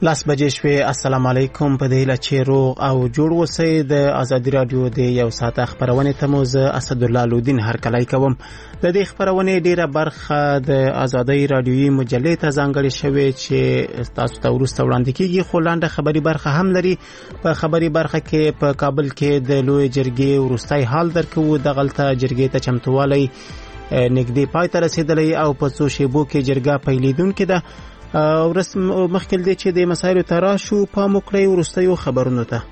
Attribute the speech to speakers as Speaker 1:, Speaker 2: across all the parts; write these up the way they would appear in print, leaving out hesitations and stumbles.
Speaker 1: لاس بجې شوې. السلام علیکم. په دې هیله چې روغ او جوړ اوسئ. د ازادي رادیو د یو ساعت خبرونې ته مو زه اسدالله لودین هرکلی کوم. د دې خبرونې ډیره برخه د ازادي رادیوي مجلې ته ځانګړې شوې چې تاسو ته وروسته وړاندې کیږي، خو لاندې خبري برخه هم لري. په خبري برخه کې په کابل کې د لوی جرګې وروستي حال درکو. دغلته جرګې ته چمتووالی نږدې پای ته رسیدلی او په څو شیبو کې جرګه پیلیدونکې ده. رسم مخکې دی چې د مسایلو تراشو پام وکړئ وروستیو خبرونو ته.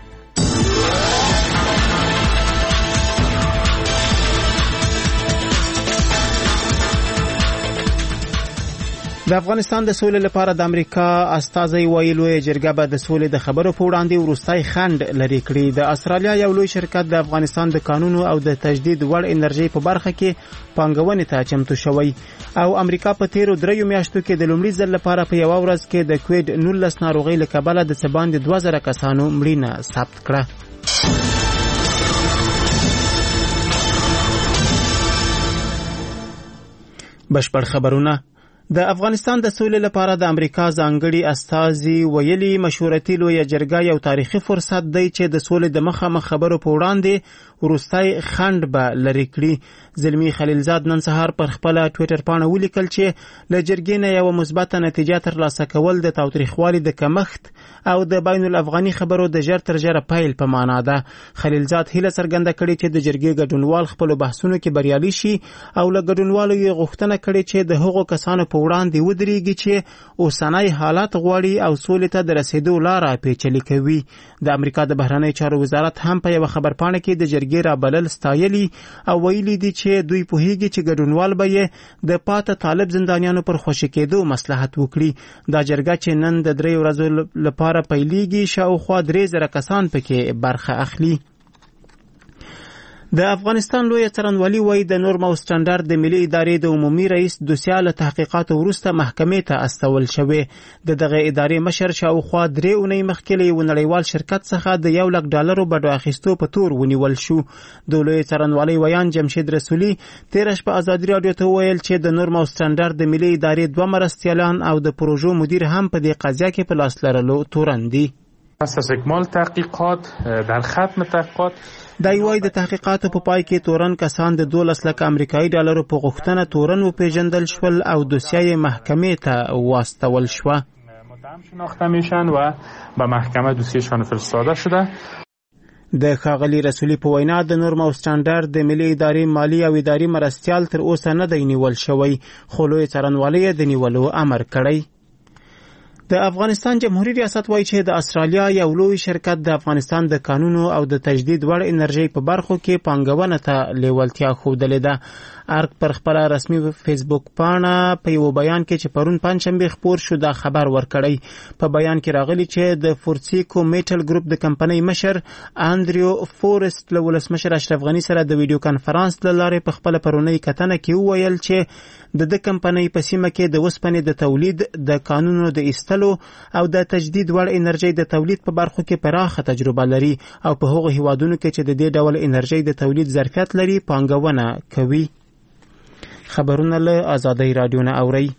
Speaker 1: د افغانستان د سولې لپاره د امریکا استازي ویلوې جرګه به د سولې د خبرو په وړاندې وروستي خند لري کړی. د استرالیا یو لوی شرکت د افغانستان د قانونو او د تجدید وړ انرژي په برخه کې پانګونې ته چمتو شوی او امریکا په تیرو 3 میاشتو کې د لومړي ځل لپاره په یو ورځ کې د کووید 19 ناروغي له کبله د سباند 2000 کسانو مړینه ثبت کړه. بشپړ خبرونه. د افغانستان د سولې لپاره د امریکا ځانګړي استازي ویلي مشورتي لویه جرګه یو تاریخي فرصت دی چې د سولې د مخامخ خبرو په وړاندې وروستي خند به لري کړي. زلمی خلیلزاد نن سهار پر خپل ټوئیټر باندې ولیکل چې له جرګې نه یو مثبته نتیجه ترلاسه کول د تاوتریخوالي د کمښت او د بین الافغاني خبرو د ژر تر ژره پیل په معنا ده. خلیلزاد هیله څرګنده کړې چې د جرګې ګډونوال خپل بحثونو کې بریالي شي او له ګډونوالو یې غوښتنه کړې چې د هغو کسانو په وړاندې ودرېږي چې اوسنۍ حالات غواړي او سولې ته د رسیدو لاره پیچلې کوي. د امریکا د بهرنی چارو وزارت هم په یو خبرپاڼه کې د جرګې رابلل ستایلی او ویلي دي چې دوی پوهیږي چې ګډونوال به یې د پاته طالب زندانیانو پر خوشی کېدو مصلحت وکړي. دا جرګه چې نن د 3 ورځو لپاره پیلیږي شاوخوا 3000 کسان پکې برخه اخلي. د افغانستان لوی څارنوالي وایي د نورم او سټانډرډ د ملي ادارې د عمومي رئیس دوسیاله تحقیقات وروسته محکمې ته استول شوی. د دغه ادارې مشر شاوخوا 3 اونۍ مخکې یو نړیوال شرکت څخه د $1,00,000 بډو اخیستو په تور ونیول شو. د لوی څارنوالي ویان جمشید رسولي تیر شپه ازادي رادیو ته ویل چې د نورم او سټانډرډ د ملي ادارې 2 مرستیالان او د پروژو مدیر هم په دې قضیه کې په لاس لرلو تورن دي.
Speaker 2: اساس اکمال تحقیقات در ختم تحقیقات
Speaker 1: دا یوای د تحقیقاتو په پای کې تورن کسان د $12 لک امریکایي ډالرو په غوښتنه تورن وپیژندل شول او دوسیه محکمې ته واستول شو.
Speaker 2: متهم شناخته میشن و به محکمه دوسیهشان فرستاده شده.
Speaker 1: د ښاغلي رسولي په وینا د نورم او سټانډرډ د ملي ادارې مالی او اداري مرستیال تر اوسه نه دی نیول شوی، خو لوی څارنوالي د نیولو امر کړی. د افغانستان جمهوریت ریاست وایي چې د استرالیا یو لوی شرکت د افغانستان د قانونو او د تجدید وړ انرژي په برخو کې پانګونه ته لیوالتیا ښودلې ده. ارګ پر خپل رسمي فیسبوک پاڼه په یو بیان کې چې پرون پنځشنبه خبر شو دا خبر ورکړی. په بیان کې راغلی چې د فورسیکو میټل ګروپ د کمپنۍ مشر اندریو فورست له ولسمشر اشرف غنی سره د ویډیو کانفرنس له لارې په خپل پرونی کتنه کې وویل چې د کمپنۍ په سیمه کې د وسپنې د تولید د قانونو د ایستلو او د تجدید وړ انرژي د تولید په برخو کې پراخه تجربه لري او په هغو هیوادونو کې چې د دې ډول انرژي د تولید ظرفیت لري پانګونه کوي. خبرونه له ازادي رادیو نه اوري.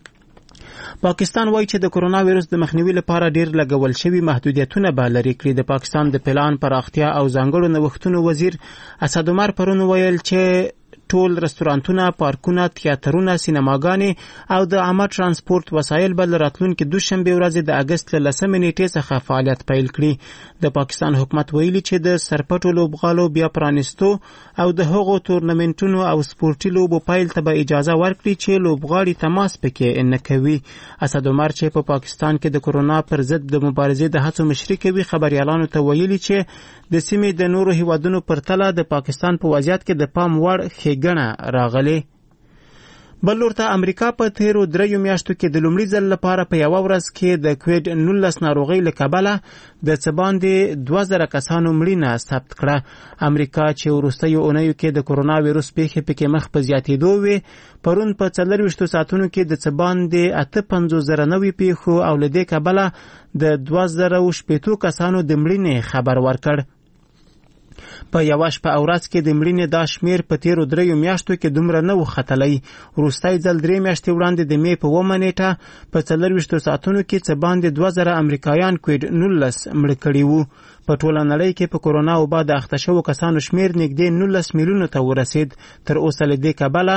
Speaker 1: پاکستان وایي چې د کرونا وایرس د مخنیوي لپاره ډیر لګول شوی محدودیتونه به لري کړي. د پاکستان د پلان پراختیا او ځانګړو نوښتونو وزیر اسد عمر پرون ویل چې ټول رستورانتونه، پارکونه، تیاترونه، سینماګانې او د عامه ترانسپورت وسایل به راتلونکي دوشنبه ورځ د اگست له 10 نیټې څخه فعالیت پیل کړي. د پاکستان حکومت ویلي چې د سرپټو لوبغالو بیا پرانیستو او د هغو تورنمنټونو او سپورتي لوبو پیل ته به اجازه ورکړي چې لوبغاړي تماس پکې نه کوي. اسد عمر چې په پاکستان کې د کرونا پر ضد د مبارزې د هڅو مشري کوي خبريالانو ته ویلي چې د سیمې د نورو هیوادونو پرتله د پاکستان په وضعیت کې د پام وړ ښېګڼه راغلې. بل ورته امریکا په تیرو 3 میاشتو کې د لومړي ځل لپاره په یو ورځ کې د کووید 19 ناروغي له کبله د څه باندې 2000 کسانو مړینه ثبت کړه. امریکا چې وروستیو اونیو کې د کرونا وایرس پیښې پکې مخ په زیاتېدو وي، پرون په 24 ساعتونو کې د څه باندې 58,000 نوې پیښو او له دې کبله د 2080 کسانو د مړینې خبر ورکړ. په یوه شپه او ورځ کې د مړینې دا شمیر په تیرو 3 میاشتو کې دومره نه و ختلی. وروستی ځل 3 میاشتې وړاندې د مې په 9 نیټه په 24 ساعتونو کې څه باندې 2000 امریکایان کوویډ-19 مړ کړي وو. په ټوله نړۍ کې په کورونا وبا د اخته شوو کسانو شمیر نږدې 19 میلیونو ته ورسید. تر اوسه له دې کبله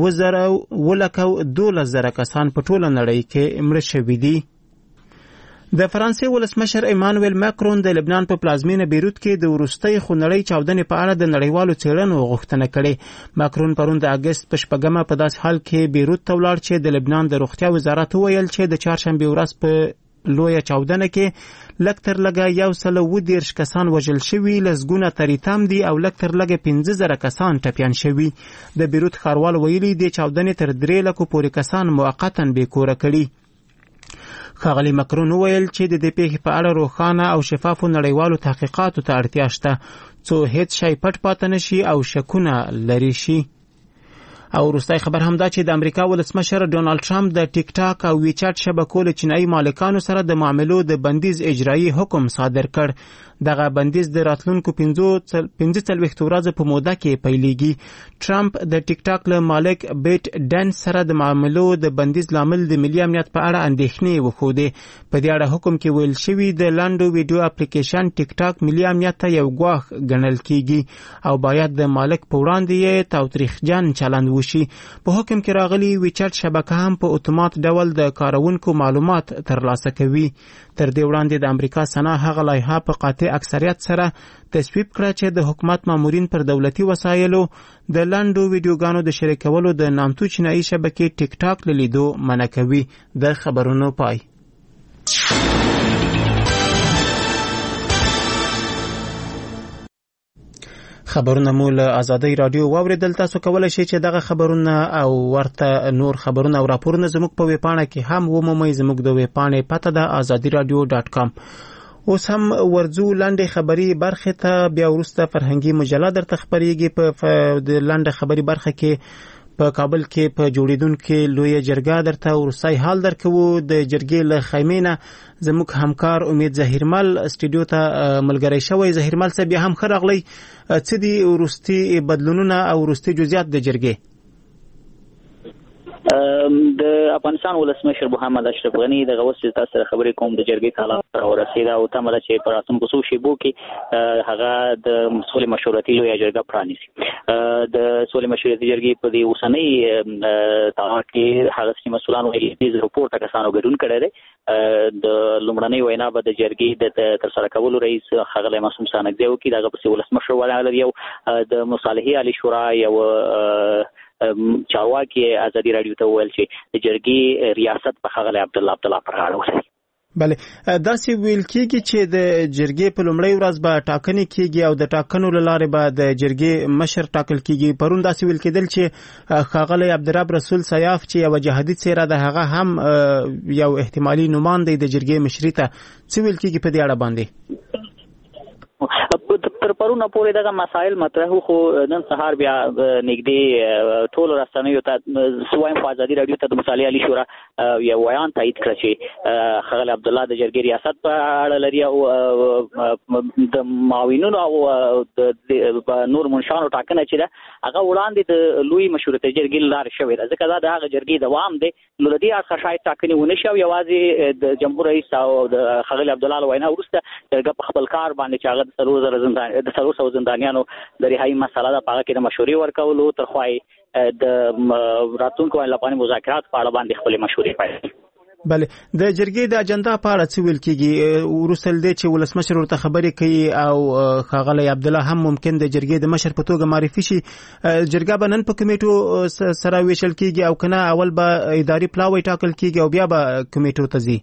Speaker 1: 12,000 کسان په ټوله نړۍ کې مړه شوي دي. د فرانسې ولسمشر ایمانویل ماکرون د لبنان په پلازمینه بیروت کې د وروستۍ خونړۍ چاودنې په اړه د نړیوالو څېړنو غوښتنه کړې. ماکرون پرون د اګست په 4 په داس حال کې بیروت ته ولاړ چې د لبنان د روغتیا وزارت وویل چې د چهارشنبې ورځ په لویه چاودنه کې لږ تر لږه 130 کسان وژل شوي، لسګونه ترې تم دي او لږ تر لږه 15,000 کسان ټپیان شوي. د بیروت ښاروال ویلي د چاودنې تر 3 لکو پورې کسان موقتا بېکوره کړي. ښاغلي ماکرون وویل چې د دې پیښې په اړه روښانه او شفافو نړیوالو تحقیقاتو ته اړتیا شته څو هیڅ شی پټ پاتې نشي او شکونه لرې شي. او وروستی خبر هم دا چې د امریکا ولسمشر ډونالد ټرمپ د ټیک ټاک او ویچاټ شبکو له چینایي مالکانو سره د معاملو د بندیز اجرایي حکم صادر کړ. دغه بندیز د راتلونکو 45 ورځو په موده کې پیلېږي. ټرمپ د ټیک ټاک له مالک بیټ ډنس سره د معاملو د بندیز لامل د ملي امنیت په اړه اندېښنې وښودې. په دې اړه حکم کې ویل شوي د لاندو ویډیو اپلیکیشن ټیک ټاک ملي امنیت ته یو ګواښ ګڼل کیږي او باید د مالک په وړاندې یې تاوتریخجن چلند وشي. په حکم کې راغلي ویچاټ شبکه هم په اتومات ډول د کارونکو معلومات ترلاسه کوي. تر دې وړاندې د امریکا سنا هغه لایحه په قاطع اکثریت سره تصویب کړه چې د حکومت مامورین پر دولتي وسایلو د لاندو ویډیوګانو د شریکولو د نامتو چینایي شبکې ټیک ټاک له لیدو منع کوي. د خبرونو پای. خبرونه مو له آزادۍ رادیو واوریدل. تاسو کولی شئ چې دغه خبرونه او ورته نور خبرونه او راپورونه زموږ په ویبپاڼه کې هم ومومئ. زموږ د ویبپاڼې پته ده azadiradio.com. اوس هم ورځو لنډې خبري برخې ته، بیا وروسته فرهنګي مجله درته خپرېږي. په د لنډه خبري برخه کې په کابل کې په جوړیدونکې لویه جرګه درته وروستی حال درکوو. د جرګې له خیمې نه زموږ همکار امید ظهیرمل استودیو ته ملګری شوی. ظهیرمل صاحب بیا هم ښه راغلی. څه دي وروستي بدلونونه او وروستي جزئیات د جرګې؟
Speaker 3: د افغانستان ولسمشر محمد اشرف غنی د غوښتنې تاسو سره خبرې کوم د جرګې حالات ورسېده او تمه ده چې په راتلونکو څو شیبو کې هغه د سولې مشورتي لویه جرګه پرانیسي. د سولې مشورتي جرګې په دې اوسنۍ تاریخ کې هغه چې مسؤلان ویلي دي رپورټ کسانو ګډون کړی دی. د لومړنۍ وینا به د جرګې د ترسره کولو رئیس ښاغلی معصوم سانګزی وکړي. دغه پسې ولسمشر ولاړ یو د مصالحې عالی شورا یو چارواکي ازادي رادیو ته وویل چې د جرګې ریاست په ښاغلی عبدالله پر غاړه ولري.
Speaker 1: بله، داسې ویل کېږي چې د جرګې په لومړۍ ورځ به ټاکنې کېږي او د ټاکنو له لارې به د جرګې مشر ټاکل کېږي. پرون داسې ویل کېدل چې ښاغلی عبدالرب رسول سیاف چې یوه جهادي څیره ده هغه هم یو احتمالي نومان دی د جرګې مشري ته. څه ویل کېږي په دې اړه باندې؟
Speaker 3: تر پرونه پورې دغه مسایل مطرح خو نن سهار بیا نږدې ټولو رسنیو ته سوایم په ازادي رادیو ته د مصالحې عالی شورا یو بیان تایید کړ چې ښاغلی عبدالله د جرګې ریاست په اړه لري او د معاونینو او د نور منشانو ټاکنه چې ده هغه وړاندې د لوی مشورتي جرګې له لارې شوې ده. ځکه دا د هغه جرګې دوام دی. نو له دې اړخه شاید ټاکنې ونه شي او یوازې د جمهور رئیس او د ښاغلي عبدالله له وینا وروسته جرګه په خپل کار باندې چې هغه د 300 زندانیانو د رهایي مسله ده په هغه کې د مشورې ورکولو تر خوا د راتلونکو لپاره مذاکرات په اړه باندې خپلې مشورې پیل.
Speaker 1: بله، د جرګې د اجنډا په اړه څه ویل کېږي؟ وروسته له دې چې ولسمشر ورته خبرې کوي او ښاغلی عبدالله هم ممکن د جرګې د مشر په توګه معرفي شي، جرګه به نن په کمیټو سره ویشل کېږي او که نه اول به اداري پلاوی ټاکل کېږي او بیا به کمیټو ته ځي؟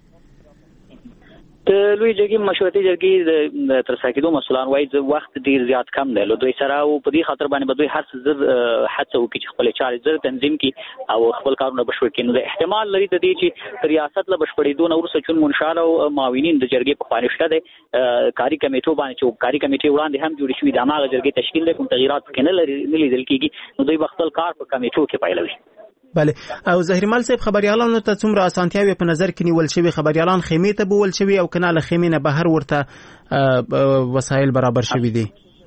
Speaker 3: د لوی جرګې مشورتي جرګې د ترسره کېدو مسؤلان وایي وخت ډېر زیات کم دی له دوی سره او په دې خاطر باندې به دوی هر څه زر هڅه وکړي چې خپلې چارې زر تنظیم کړي او خپل کارونه بشپړ کړي. نو د احتمال لري د دې چې ریاست له بشپړېدو نه وروسته چون منشار او معاونین د جرګې په خوا شته دی کاري کمیټو باندې چې کاري کمیټې وړاندې هم جوړې شوي د هماغه جرګې تشکیل دی، کوم تغیرات پکې نه لیدل کېږي. نو دوی به خپل کار په کمیټو کې پیلوي.
Speaker 1: بله، او ظهیرمل صاحب خبریالانو ته څومره اسانتیاوې په نظر کې نیول شوي؟ خبریالان خیمې ته بوول شوي او که نه له خیمې نه بهر ورته وسایل برابر شوي دي؟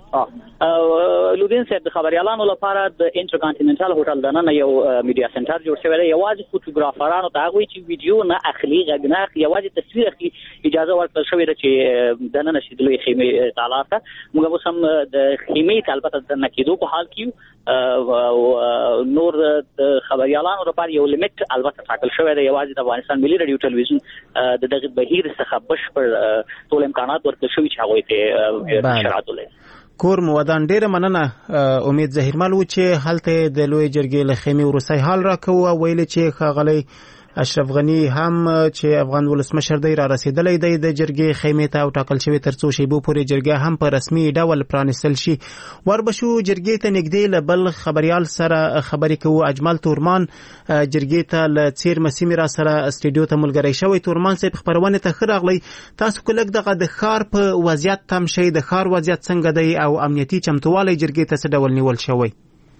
Speaker 3: لودین صاحب د خبريالانو لپاره د انټرکانټیننټل هوټل دننه یو میډیا سنټر جوړ شوی دی. یوازې فوټوګرافرانو ته هغوی چې ویډیو نه اخلي غږ نه اخلي یوازې تصویر اخلي اجازه ورکړل شوې ده چې دننه شي د لوی خیمې تالار ته. موږ اوس هم د خیمې ته البته دننه کېدو په حال کې نور د خبريالانو لپاره یو لیمټ البته ټاکل شوی دی. یوازې د افغانستان ملي رادیو ټلویزیون د دغه بهیر څخه بشپړ ټول امکانات ورکړل شوي چې هغوی ته نشرات ولري.
Speaker 1: کور مودان ډیره مننه. امید ظهیرمل و چې هلته د لوی جرګې له خیمې وروستی حال راکوه ویل چې ښاغلی اشرف غنی هم چې افغان ولسمشر دی را رسیدلی دی د جرګې خیمې ته او ټاکل شوی تر څو شیبو پورې جرګه هم په رسمي ډول پرانیستل شي. وربشو جرګې ته نږدې له بل خبريال سره خبرې کوو. اجمل تورمان جرګې ته له څیرمه سیمې را سره استډیو ته ملګری شوی. تورمان صاحب خبرونه ته ښه راغلی. تاسو کلک دغه د ښار په وضعیت تم شئ. د ښار وضعیت څنګه دی او امنیتي چمتووالی جرګې ته څه ډول نیول شوی؟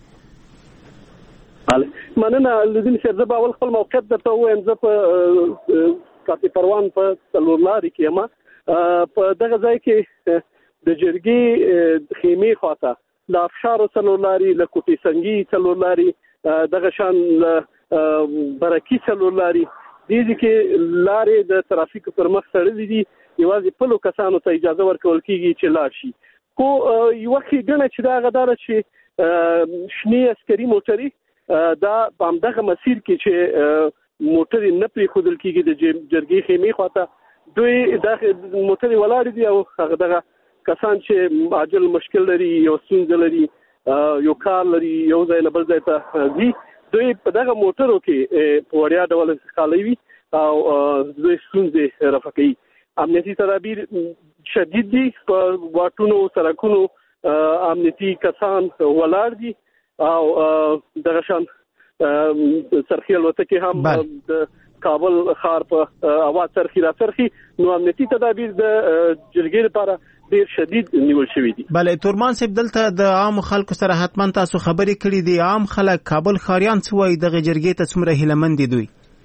Speaker 4: مننه لودین صاحب. زه به اول خپل موقعیت درته ووایم. زه په کاپي پروان په څلور لارې کې یم. په دغه ځای کې د جرګې خیمې خواته له افشارو څلور لارې، له کوټې سنګي څلور لارې، دغه شان برکي څلور لارې دې کې لارې د ترافیک پر مخ تړلې دي. یوازې پلو کسانو ته اجازه ورکول کېږي چې لاړ شي. خو یوه ښېګڼه چې دا هغه دا ده چې شنې عسکري موټرې دا په همدغه مسیر کې چې موټرې نه پرېښودل کېږي د جرګې خیمې خواته، دوی دا موټرې ولاړې دي او هغه دغه کسان چې عاجل مشکل لري، یو ستونزه لري، یو کار لري، یو ځای نه بل ځای ته ځي، دوی په دغه موټرو کې په وړیا ډول انتقالوي او دوی ستونزې رفع کوي. امنیتي تدابیر شدید دي. په واټونو سړکونو امنیتي کسان ولاړ دي او دغه شان سرخي الوتکې هم د کابل ښار په اواز سرخي را سرخي. نو امنیتي تدابیر د جرګې لپاره ډیر شدید نیول شوی دي.
Speaker 1: بله تورمان صاحب دلته د عام خلکو سره حتما تاسو خبرې کړې دي. عام خلک کابل ښاریان څه وایي دغه جرګې ته څومره هیلهمند دي دوی؟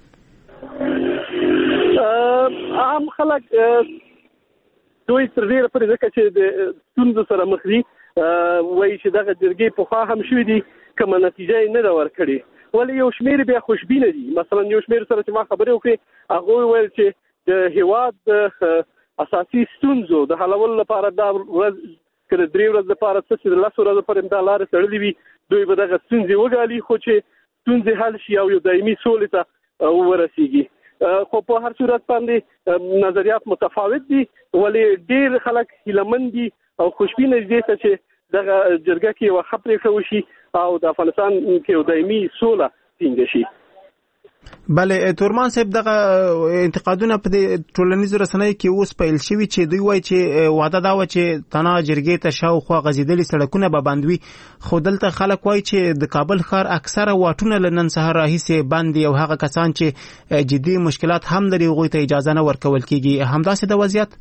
Speaker 4: عام خلک دوی تر ډیره پورې ځکه چې د ستونزو سره مخ دي وایي چې دغه جرګې پخوا هم شوي دي، کومه نتیجه یې نه ده ورکړې. ولې یو شمېر بیا خوشبینه دي. مثلا یو شمېر سره چې ما خبرې وکړې هغوی ویل چې د هېواد د اساسي ستونزو د حلولو لپاره دا ورځ که د 3 ورځې لپاره څه چې د 10 ورځو پورې دا لارې تړلې وي دوی به دغه ستونزې وګالي، خو چې ستونزې حل شي او یو دایمي سولې ته ورسیږي. خو په هر صورت باندې نظریات متفاوت دي. ولې ډېر خلک هیلهمند دي او خوشبینه دي چې دغه جرګه کې یوه ښه پرېکړه وشي او د افغانستان کې یو دایمي سوله ټینګه شي.
Speaker 1: بله تورمان صاحب دغه انتقادونه په ټولنیزو رسنیو کې اوس پیل شوي چې دوی وایي چې وعده دا وه چې تنها جرګې ته شاوخوا غځېدلي سړکونه به بند وي، خو دلته خلک وایي چې د کابل ښار اکثره واټونه له نن سهار راهیسې بند دي او هغه کسان چې جدي مشکلات هم لري هغوی ته اجازه نه ورکول کېږي. همداسې د وضعیت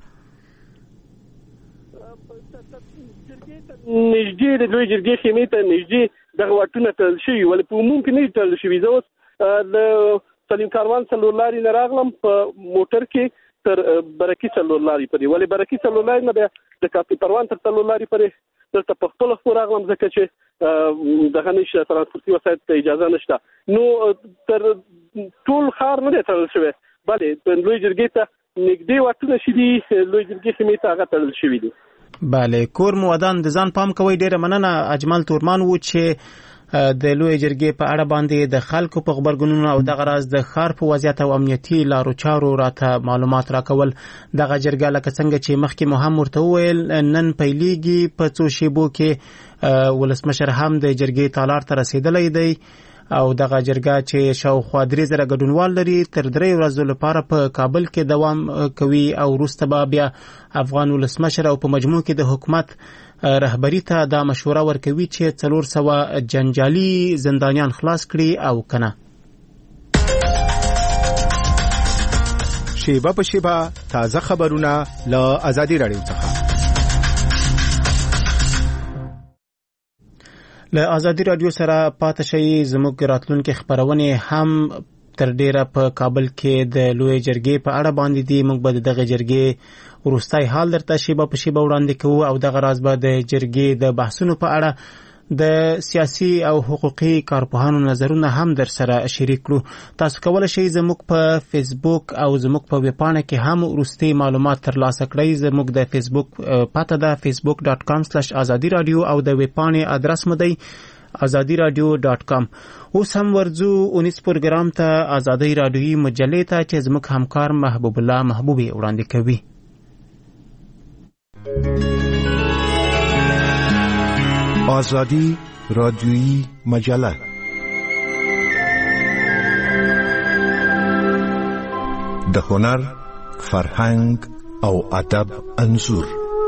Speaker 4: نږدې د لوی جرګې خیمې ته نږدې دغه واټونه تړل شوي، ولې په عموم کې نه دي تړل شوي. زه اوس د سلیم کاروان څلور لارې نه راغلم په موټر کې تر برکي څلور لارې پورې، ولې برکي څلور لارې نه بیا د کاپي پروان تر څلور لارې پورې دلته په خپلو خپلو راغلم ځکه چې دغه نشته، ترانسپورتي وسایط ته اجازه نشته. نو تر ټول ښار نه دی تړل شوی، بلې لوی جرګې ته نږدې واټونه چې دي لوی جرګې خیمې ته هغه تړل شوي دي.
Speaker 1: بله کور مو ودان د ځان پام کوئ. ډیره مننه. اجمل تورمان و چې د لوی جرګې په اړه باندې د خلکو په خبرګونونو او دغه راز د ښار په وضعیت او امنیتي لارو چارو راته معلومات راکول. دغه جرګه لکه څنګه چې مخکې مو هم ورته وویل نن پیلیږي. په څو شیبو کې ولسمشر هم د جرګې تالار ته رسیدلی دی او دغه جرګه چې شاوخوا 3000 ګډونوال لري تر 3 ورځو لپاره په کابل کې دوام کوي او وروسته به بیا افغان ولسمشر او په مجموع کې د حکومت رهبری ته دا مشوره ورکوي چې 400 جنجالي زندانیان خلاص کړي او کنه.
Speaker 5: شیبه په شیبه تازه خبرونه له آزادي رادیو څخه. له آزادي رادیو سره پاتې شئ. زموږ راتلونکي خبرونه هم
Speaker 1: تر ډیره په کابل کې د لوی جرګې په اړه باندې دي. موږ به دغه جرګې وروستۍ حال درته شیبه په شیبه وړاندې کوو او دغه راز به د جرګې د بحثونو په اړه د سیاسي او حقوقي کارپوهانو نظرونه هم در سره شریک کړو. تاسو کولی شئ زموږ په فیسبوک او زموږ په ویبپاڼه کې هم وروستي معلومات ترلاسه کړئ. زموږ د فیسبوک پته ده facebook.com/azadi radio او د ویبپاڼې ادرس مو دی azadiradio.com. اوس هم ورځو 19 پروګرام ته آزادی رادیویي مجلې ته چې زموږ همکار محبوب الله محبوبي وړاندې کوي.
Speaker 5: آزادی رادیویی مجله د هنر، فرهنګ او ادب انځور.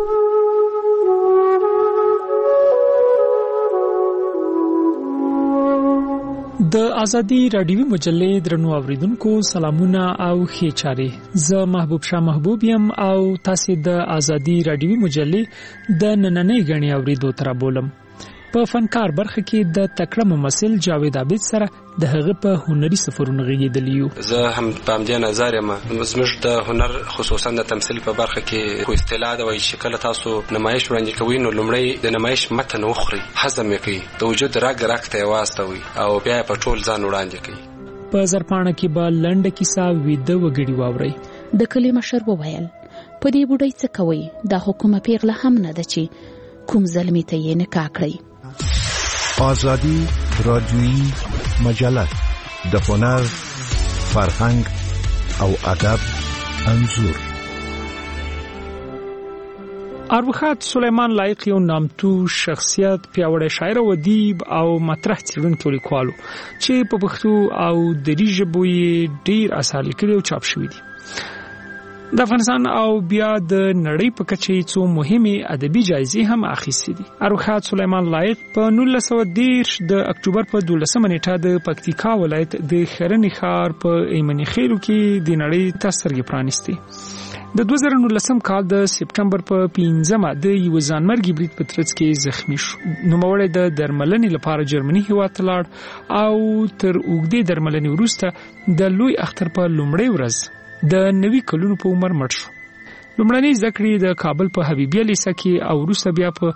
Speaker 6: د آزادی رادیویی مجلې درنو اوریدونکو سلامونه او ښه چاري. زه محبوب شاه محبوب یم او تاسو د آزادی رادیویی مجلې د نننۍ غنی اوریدو تر بولم. په فنکار برخه کې د تکړه ممثل جاوید عابد سره د هغه په هنري سفرونو غږیدلیو.
Speaker 7: زه هم په همدې نظر یم زموږ د هنر خصوصا د تمثيل په برخه کې خو اصطلاح د وایي شکل تاسو نمایش وړاندې کوئ نو لومړی د نمایش متن وخوري، هضم یې کوي، د وجود راګ ته واستوي او بیا په ټول ځان وړاندې کوي.
Speaker 6: په زرپانه کې به لنډه کیسه ویده وګړي واوري.
Speaker 8: د کلی مشر وویل په دې بوډۍ څه کوي؟ دا حکومت پیغله هم نه ده چې کوم ظلمي ته یې نکاح کړی.
Speaker 5: آزادی رادیویی مجله د هنر، فرهنګ او ادب انځور.
Speaker 6: ارواښاد سلیمان لایق یو نامتو شخصیت، پیاوړی شاعر او ادیب او مطرح څېړونکی لیکوال چې په پښتو او دري ژبو یې ډېر اثار لیکلي او چاپ شوي دي. د افغانستان او بیا د نړۍ په کچه څو مهمه ادبي جایزې هم اخیستې دي. ارواښاد سلیمان لایق په 1910 د اکتوبر په 12 نیټه د پکتیکا ولایت د خرنی ښار په ایمنی خیلو کې د نړۍ تاسرګي پرانیستي. د 2019 کال د سپټمبر په 15 د یو ځانمرګي برید په ترڅ کې زخمی شو. نوموړی د درملنې لپاره جرمني هیواد ته لاړ او تر اوږدې درملنې وروسته د لوی اختر په لومړۍ ورځ د 90 کلونو په عمر مړ شو. لومړنۍ زده کړې د کابل په حبیبیه لیسه کې او وروسته بیا په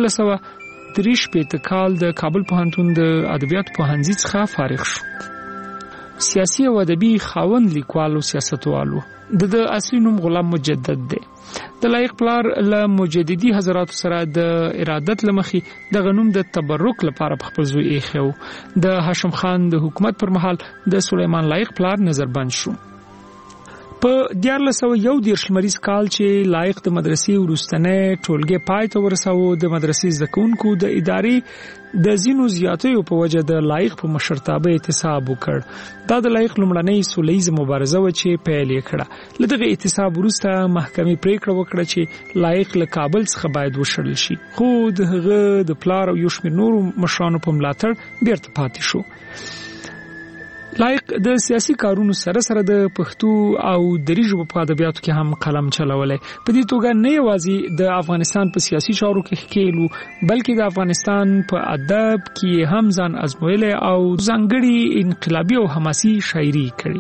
Speaker 6: 1963 کال د کابل پوهنتون د ادبیاتو پوهنځي څخه فارغ شو. سیاسي او ادبي خاوند لیکوال او سیاستوالو. د اصلي نوم غلام مجدد دی. د لایق پلار له مجددي حضرات سره د ارادت لمخې د غنوم د تبرک لپاره په خپل زوی ایښو. د هاشم خان د حکومت پر مهال د سلیمان لایق پلار نظربند شو. په 1901 شمریز کال چې لایق د مدرسې وروستنې ټولګي پای ته ورساوه، د مدرسې زده کوونکو د ادارې د زینو زیاتیو په وجه د لایق په مشرتابه اعتصاب وکړ. دا د لایق لومړنۍ سولیزه مبارزه و چې پیل یې کړه. له دغه اعتصاب وروسته محکمې پریکړه وکړه چې لایق له کابل څخه باید وشړل شي، خو د هغه د پلار او یو شمېر نورو مشرانو په ملاتړ بیرته پاتې شو. لایق د سیاسي کارونو سره سره د پښتو او دري ژبو په ادبیاتو کې هم قلم چلولای. په دې توګه نه یوازې د افغانستان په سیاسي چارو کې ښکیلو بلکې د افغانستان په ادب کې هم ځان ازمویلی او ځانګړي انقلابي او حماسي شاعري کړې.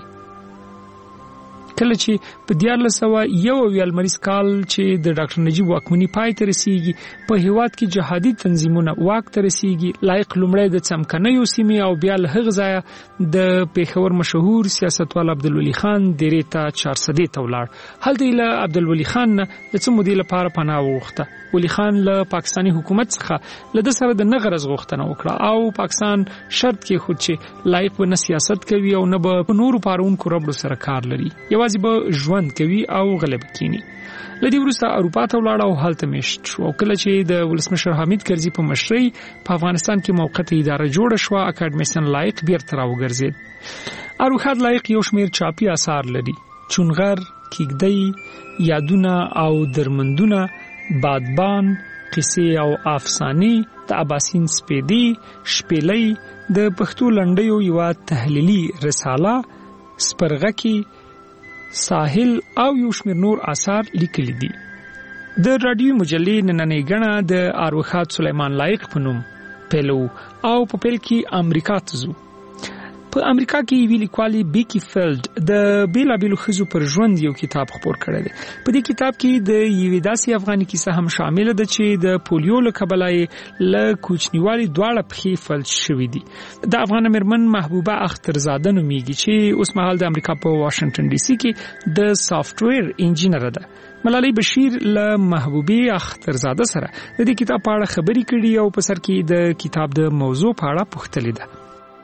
Speaker 6: کله چې په 1901 لمریز کال چې د ډاکټر نجیب واکمنۍ پای ته رسیږي، په هیواد کې جهادي تنظیمونه واک ته رسیږي. لایق لومړی د څمکنیو سیمې او بیا له هغه ځایه د پیښور مشهور سیاستوال عبدالولي خان درې ته 400 ته ولاړ. هلته له عبدالولي خان نه د څه مودې لپاره پناه وغوښته. ولی خان له پاکستاني حکومت څخه له د سره د نغرض غوښتنه وکړه او پاکستان شرط کې خود چې لایق نه سیاست کوي او نه به نورو پارونکو ربړو سره کار لري، یوازې به ژوند کوي او غلب کینی. لدی ورسته اروپا ته ولاړ او هلته میشت شو. کله چې د ولسمشر حامد کرزي په مشرۍ په افغانستان کې موقته اداره جوړه شو، اکاډمیسن لایق بیرته راوګرځید. ارواښاد لایق یو شمېر چاپي آثار لري: چونغر، کیږدۍ، یادونه او درمندونه، بادبان، قصې او افسانې، د اباسین سپیدې، شپېلۍ، د پښتو لنډیو یو تحلیلي رساله، سپرغکی، ساحل او یو شمېر نور آثار لیکلي دي. د رادیو مجلې نننۍ غڼه د ارواښاد سلیمان لایق په نوم پیلو او په پیل کې امریکا ته ځو. په امریکا کې ویلي لیکوالي بیکی فیلډ د بیلابیلو ښځو پر ژوند یو کتاب خپور کړی دی. په دې کتاب کې د یوې داسې افغاني کیسه هم شامل ده چې د پولیو له کبله یې له کوچنیوالي دواړه پښې فلج شوې دي. د افغان مېرمن محبوبه اخترزاده نومیږي چې اوس مهال د امریکا په واشنگټن ډي سي کې د سافټویر انجینر ده. ملالۍ بشیر له محبوبه اخترزاده سره د دې کتاب په اړه خبرې کړي او په سر کې د کتاب د موضوع په اړه پوښتلې ده.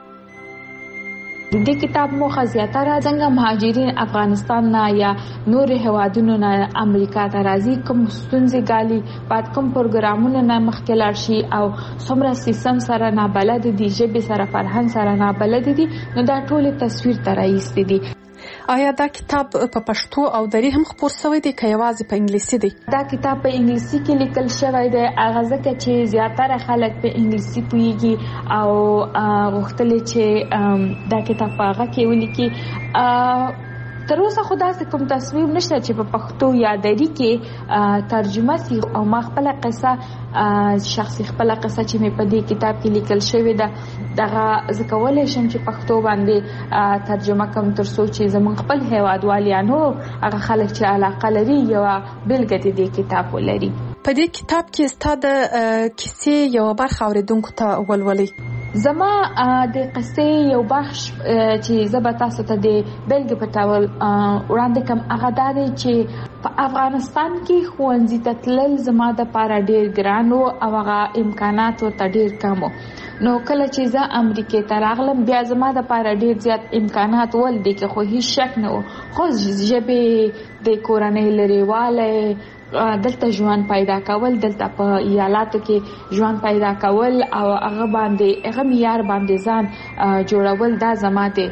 Speaker 9: د دې کتاب موخه زیاتره څنګه مهاجرین افغانستان نه یا نور هوادونو نه امریکا ته راځي، کوم ستونزې ګالي، بعد کوم پروګرامونه نه مخکې لاړ شي او څومره سیستم سره نه بلد دي، ژبې سره فرهنګ سره نه بلد دي، نو دا ټول تصویر ته راایستې دي.
Speaker 10: آیا دا کتاب په پښتو او دري هم خپور شوی دی که یوازې په انګلیسي دی؟
Speaker 9: دا کتاب په انګلیسي کې لیکل شوی دی، هغه ځکه چې زیاتره خلک په انګلیسي پوهیږي او غوښتل چې دا کتاب په هغه کې ولیکي. تر اوسه خو داسې کوم تصویر نشته چې په پښتو یا دري کې ترجمه سي او ما خپل قصه شخصي خپل قصه چې مې په دې کتاب کې لیکل شوی ده دغه ځکولای شم چې پښتو باندې ترجمه کوم تر څو چې زموږ خپل هیوادوالانو هغه خلک چې علاقه لري یو بلګه دې کتاب ولري.
Speaker 10: په دې کتاب کې ستاسو کیسې یو برخه اوریدونکو ته ولولئ.
Speaker 9: زما د قصې یو بخش چې زه به تاسو ته د بلګې په ډول وړاندې کوم هغه دا دی چې په افغانستان کې ښوونځي ته تلل زما دپاره ډېر ګران و او هغه امکانات ورته ډېر کم و. نو کله چې زه امریکې ته راغلم بیا زما دپاره ډېر زیات امکانات ول دي کې خو هیڅ شک نه و، خو ژبې د کورنۍ لرېوالی، دلته ژوند پیدا کول، دلته په ایالاتو کې ژوند پیدا کول او هغه باندې هغه معیار باندې ځان جوړول، دا زما د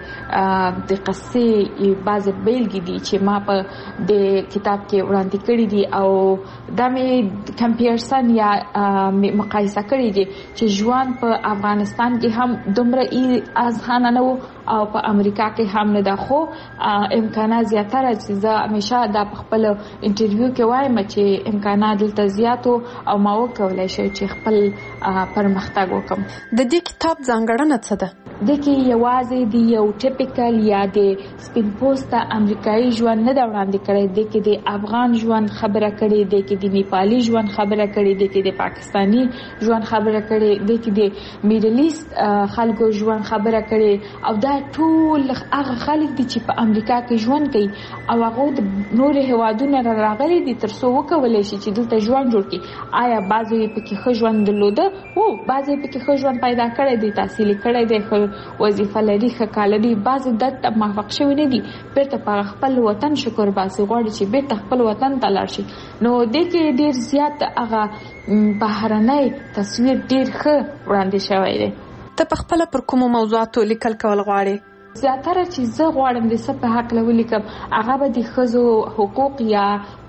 Speaker 9: قصې بعضې بیلګې دي چې ما په د کتاب کې وړاندې کړي دي او دا مې کمپیرسن یا مقایسه کړي دي چې ژوند په افغانستان کې هم دومره آسانه نه و او په امریکا کې هم نه ده، خو امکانات زیاتره چې زه همیشه دا په خپل انټرویو کې وایم چې امکانات دلته زیات او ما وکولای شم چې خپل پرمختګ وکم.
Speaker 10: د دې کتاب ځانګړنه څه ده؟
Speaker 9: د کې یوازې د یو ټیپیکل یا د سپین پوسټه امریکایي ژوند نه دا وړاندې کړی، د کې د افغان ژوند خبره کړې، د کې د نیپالي ژوند خبره کړې، د کې د پاکستانی ژوند خبره کړې، د کې د میډل ایست خلکو ژوند خبره کړې او دا ټول هغه خلک دي چې په امریکا کې ژوند کوي او هغه د نور هوادونو راغلي دي تر څو وکولای شي چې دلته ژوند جوړ کړي. آیا بعضې پکې ښه ژوند درلوده؟ هو، بعضې پکې ښه ژوند پیدا کړی دی، تحصیل کړی دی، ښه وظیفه لري، ښه کار لري، بعضې دلته موفق شوي نه دي، بیرته په خپل وطن شکر باسي، غواړي چې بیرته خپل وطن ته لاړ شي. نو دې کې ډېر زیات هغه بهرنی تصویر ډېر ښه وړاندې شوی دی.
Speaker 10: ته په خپله پر کومو موضوعاتو لیکل کول غواړې؟
Speaker 9: زیاتره چې زه غواړم د څه په حق ولیکم هغه به د ښځو حقوق یا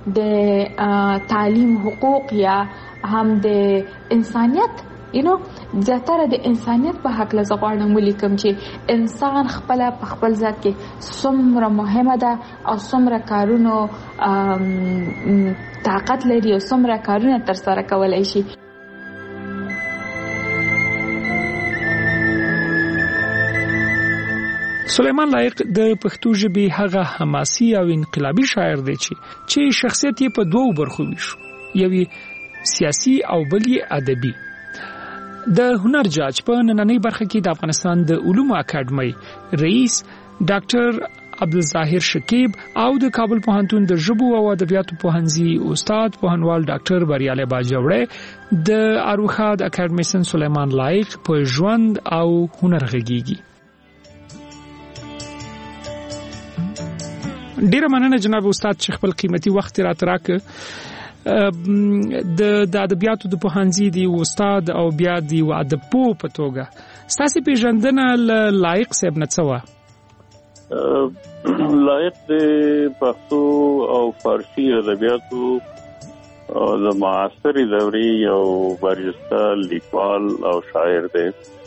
Speaker 9: د تعلیم حقوق یا هم د انسانیت زیاتره د انسانیت په حق زه غواړم ولیکم چې انسان خپله په خپل ذات کې څومره مهمه ده او څومره کارونو طاقت لري او څومره کارونه ترسره کولی شي.
Speaker 6: سلیمان لایق د پښتو ژبې هغه حماسي او انقلابي شاعر دی چې شخصیت یې په دوو برخو ویشو، یوی سیاسي او بل یې ادبي. د هنر جاج په نننۍ برخه کې د افغانستان د علومو اکاډمۍ رئیس ډاکټر عبدالظاهر شکیب او د کابل پوهنتون د ژبو او ادبیاتو پوهنځي استاد پوهنوال ډاکټر بریالی باجوړی د اروخا د اکاډمیسن سلیمان لایق په ژوند او هنر غږیږي. ډیره مننه جناب استاد چې خپل قیمتي وخت راته راکړ. د ادبیاتو د پوهنځي دی استاد او بیا دی ادب په توګه ستاسو پیژندنه لایق صاحب نه څه و؟
Speaker 11: لایق د پښتو او فارسی ادبیاتو د معاصرې دورې یو برجسته لیکوال او شاعر دی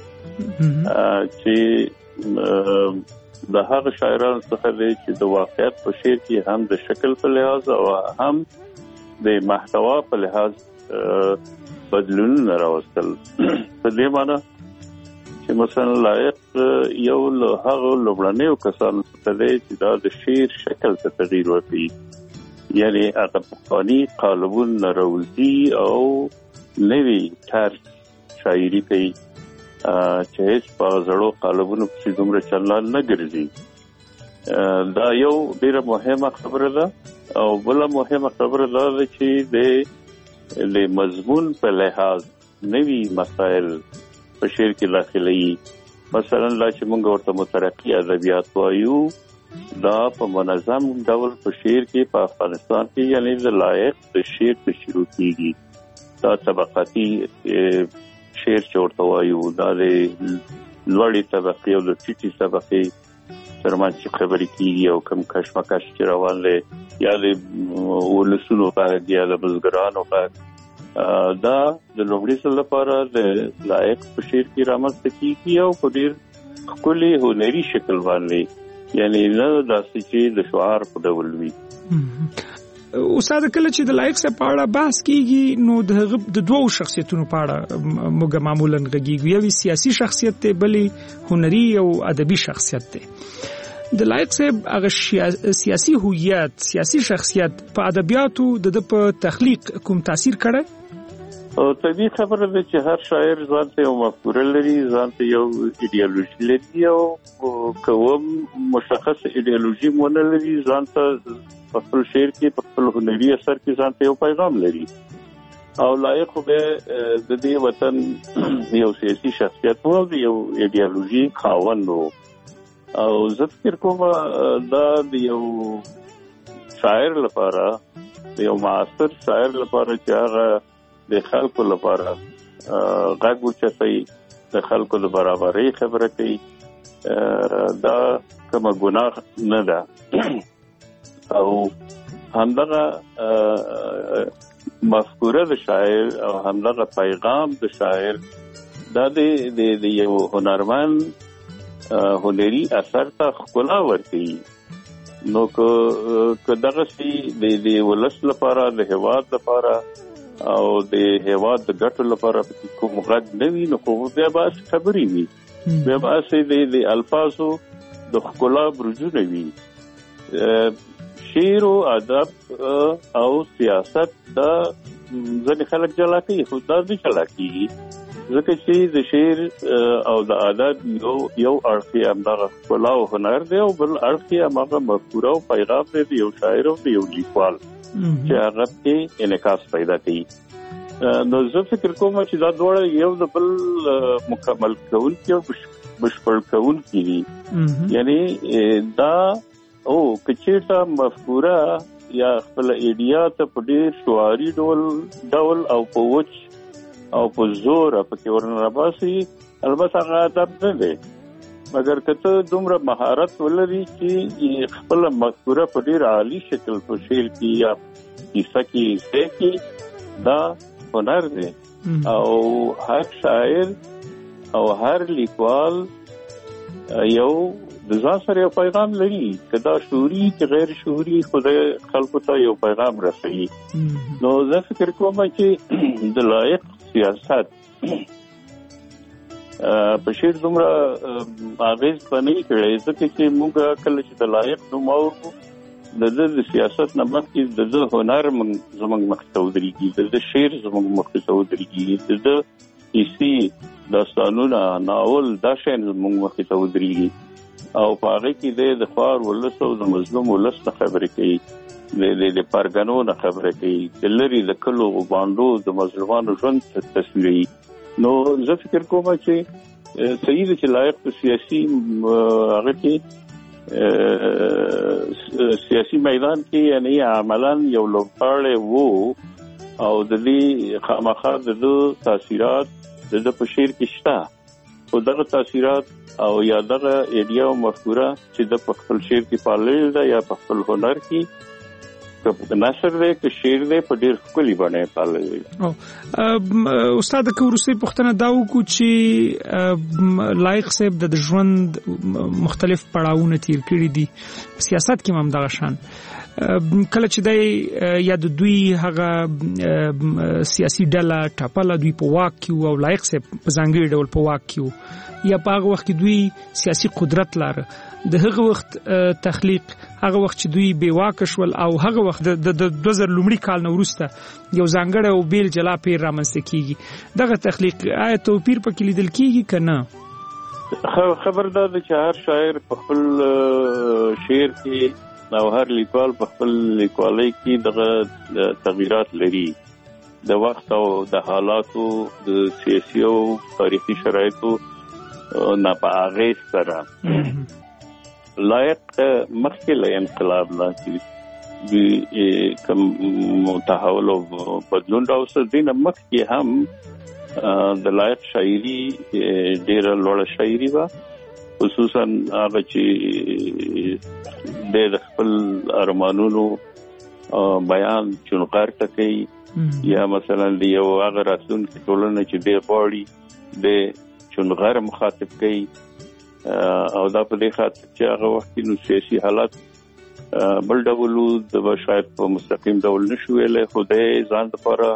Speaker 11: چې د هغه شاعرانو څخه دی چې د واقعیت په شعر کې هم د شکل په لحاظ او هم د محتوا په لحاظ بدلونونه راوستل. په دې معنی چې مثلا لایق یو له هغه لومړنیو کسانو څخه دی چې دا د شعر شکل ته تغییر ورکړي، یعنی هغه پخواني قالبونه راوځي او نوي طرز شاعري کوي چې هیڅ په زړو قالبونو پسې دومره چلان نه ګرځي. دا یو ډیره مهمه خبره ده. او بله مهمه خبره دا ده چې د مضمون په لحاظ نوي مسائل په شعر کې داخلي. مثلا لا چې موږ ورته مترقي ادبیات وایو، دا په منظم ډول په شعر کې په افغانستان کې یعنی د لایق د شعر په شروع کېږي. دا طبقاتي شعر چې ورته وایو، دا د لوړې طبقې او د ټیټې طبقې ترمنځ چې خبرې کېږي او کوم کشمکش چې روان دی، یا د ولسونو غږ یا د بزګرانو غږ، دا د لومړي ځل لپاره د لایق په شعر کې رامنځته کېږي او په ډېر ښکلي هنري شکل باندې، یعنی نه داسې چې د شعار په ډول وي.
Speaker 6: استاد کله چې د لایق څخه په اړه بحث کیږي نو د دوو شخصیتونو په اړه موږ معمولا غږیږو، یو سیاسي شخصیت دی، بلې هنري او ادبي شخصیت دی. د لایق صاحب هغه سیاسي هویت، سیاسي شخصیت په ادبیاتو د په تخلیق کوم تاثیر کړی؟
Speaker 11: او طبیعي خبره ده چې هر شاعر ځان ته یو مفکوره لري، ځان ته یو ایډیالوژي لري، او کوم مشخص ایډیالوژي مونږ لري، ځان ته په خپل شعر کې په خپل هنري اثر کې ځان ته یو پیغام لري. او لایق به د دې وطن یو سیاسي شخصیت وو، یو ایډیالوژي خاوند وو. او زه فکر کوم دا د یو شاعر لپاره، د یو معاصر شاعر لپاره چې هغه د خلکو لپاره غږ اوچتوي، د خلکو د برابرۍ خبره کوي، دا کومه ګناه نه ده. او همدغه مفکوره د شاعر او همدغه پیغام د شاعر دا د یو هنرمند هنري اثر ته ښکلا ورکوي. نو که دغه سي د ولس لپاره، د هېواد لپاره او د هېواد د ګټو لپاره کوم غږ نه وي، نو خو بیا به خبرې وي، بیا به د الفاظو د ښکلا برجونه وي. شعر او ادب او سیاست دا ځینې خلک جلا کوي، خو دا نه جلا کېږي، ځکه چې د شعر او د ادب یو اړخ یې همدغه ښکلا او هنر دی، او بل اړخ یې هماغه مفکوره او پیغام دی د یو شاعر او د یو لیکوال چې هغه کې انعکاس پیدا کوي. نو زه فکر کوم چې دا دواړه یو د بل مکمل کوونکي او بشپړ کوونکي دي. یعنی دا او که چېرته مفکوره یا خپل ایډیا ته په ډېر شعاري ډول او په وچ او په زور پکې ورننباسي، البته هغه ادب نه دی. مګر که ته دومره مهارت ولري چې خپل مفکوره په ډېر عالي شکل په شعر کې یا کیسه کې ځای، دا هنر دی. او هر شاعر او هر لیکوال یو د ځان سره یو پیغام لري، که دا شعوري که غیر شعوري، خدای خلکو ته یو پیغام رسوي. نو زه فکر کوم چې د لایق سیاست په شعر دومره اغېز به نه وي کړی، ځکه چې موږ کله چې د لایق نوم واورو، د ده د سیاست نه مخکې د ده هنر زموږ مخې ته ودرېږي، د ده شعر زموږ مخې ته ودرېږي، د ده کیسې، داستانونه، ناول، دا شیان زموږ مخې ته ودرېږي. او په هغه کې د خوار ولس او د مظلوم ولس نه خبرې کوي، د پرګنو نه خبرې کوي، د لرې د کلو بانډو د مظلومانو ژوند تصویروي. نو زه فکر کوم چې صحیح ده چې لایق په سیاسي هغه کې سیاسي میدان کې یعنی عملاً یو لوبغاړی وو، او د دې خامخا د ده تاثیرات د ده په شعر کې شته، خو دغه تاثیرات او یا دغه ایډیا او مفکوره چې د په خپل شعر کې پالل ده یا په خپل هنر کې، که نثر دی که شعر دی، په ډېر ښکلي بڼه یې پالل دی.
Speaker 6: استاد که وروستۍ پوښتنه دا وکړو چې لایق صاحب د ژوند مختلف پړاوونه تیر کړي دي، په سیاست کې هم همدغه شان، کله چې د یا د دوی هغه سیاسي ډله ټاپله دوی په واک کې او لایق سه په ځانګړي ډول په واک کې یا په هغه وخت کې دوی سیاسي قدرت لاره د هغه وخت تخلیق هغه وخت چې دوی بې واک شول او هغه وخت د 2000 لومړي کال نه وروسته یو ځانګړی او بیل جلا پیر رامنځته کیږي دغه تخلیق آیا توپیر پکې لیدل کیږي کنه
Speaker 11: خبردار ده چې هر شاعر په خپل شعر کې او هر لیکوال په خپل لیکوالۍ کې دغه تغیرات لري د وخت او د حالاتو د سیاسي او تاریخي شرایطو نه په اغیز سره لایق مخکې له انقلاب نه چې کوم تحول او بدلون راوست دي نه مخکې هم د لایق شاعري ډېره لوړه شاعري وه خصوصا هغه چې د خپل ارمانونو بیان چونغار ته کوي یا مثلا د یو هغه راتلونکي ټولنه چې ډېر غواړي د چونغار مخاطب کوي او دا په دې خاطر چې هغه وخت نو سیاسي حالات بل ډول د شاید په مستقیم ډول نشو ویلې خو د ځان لپاره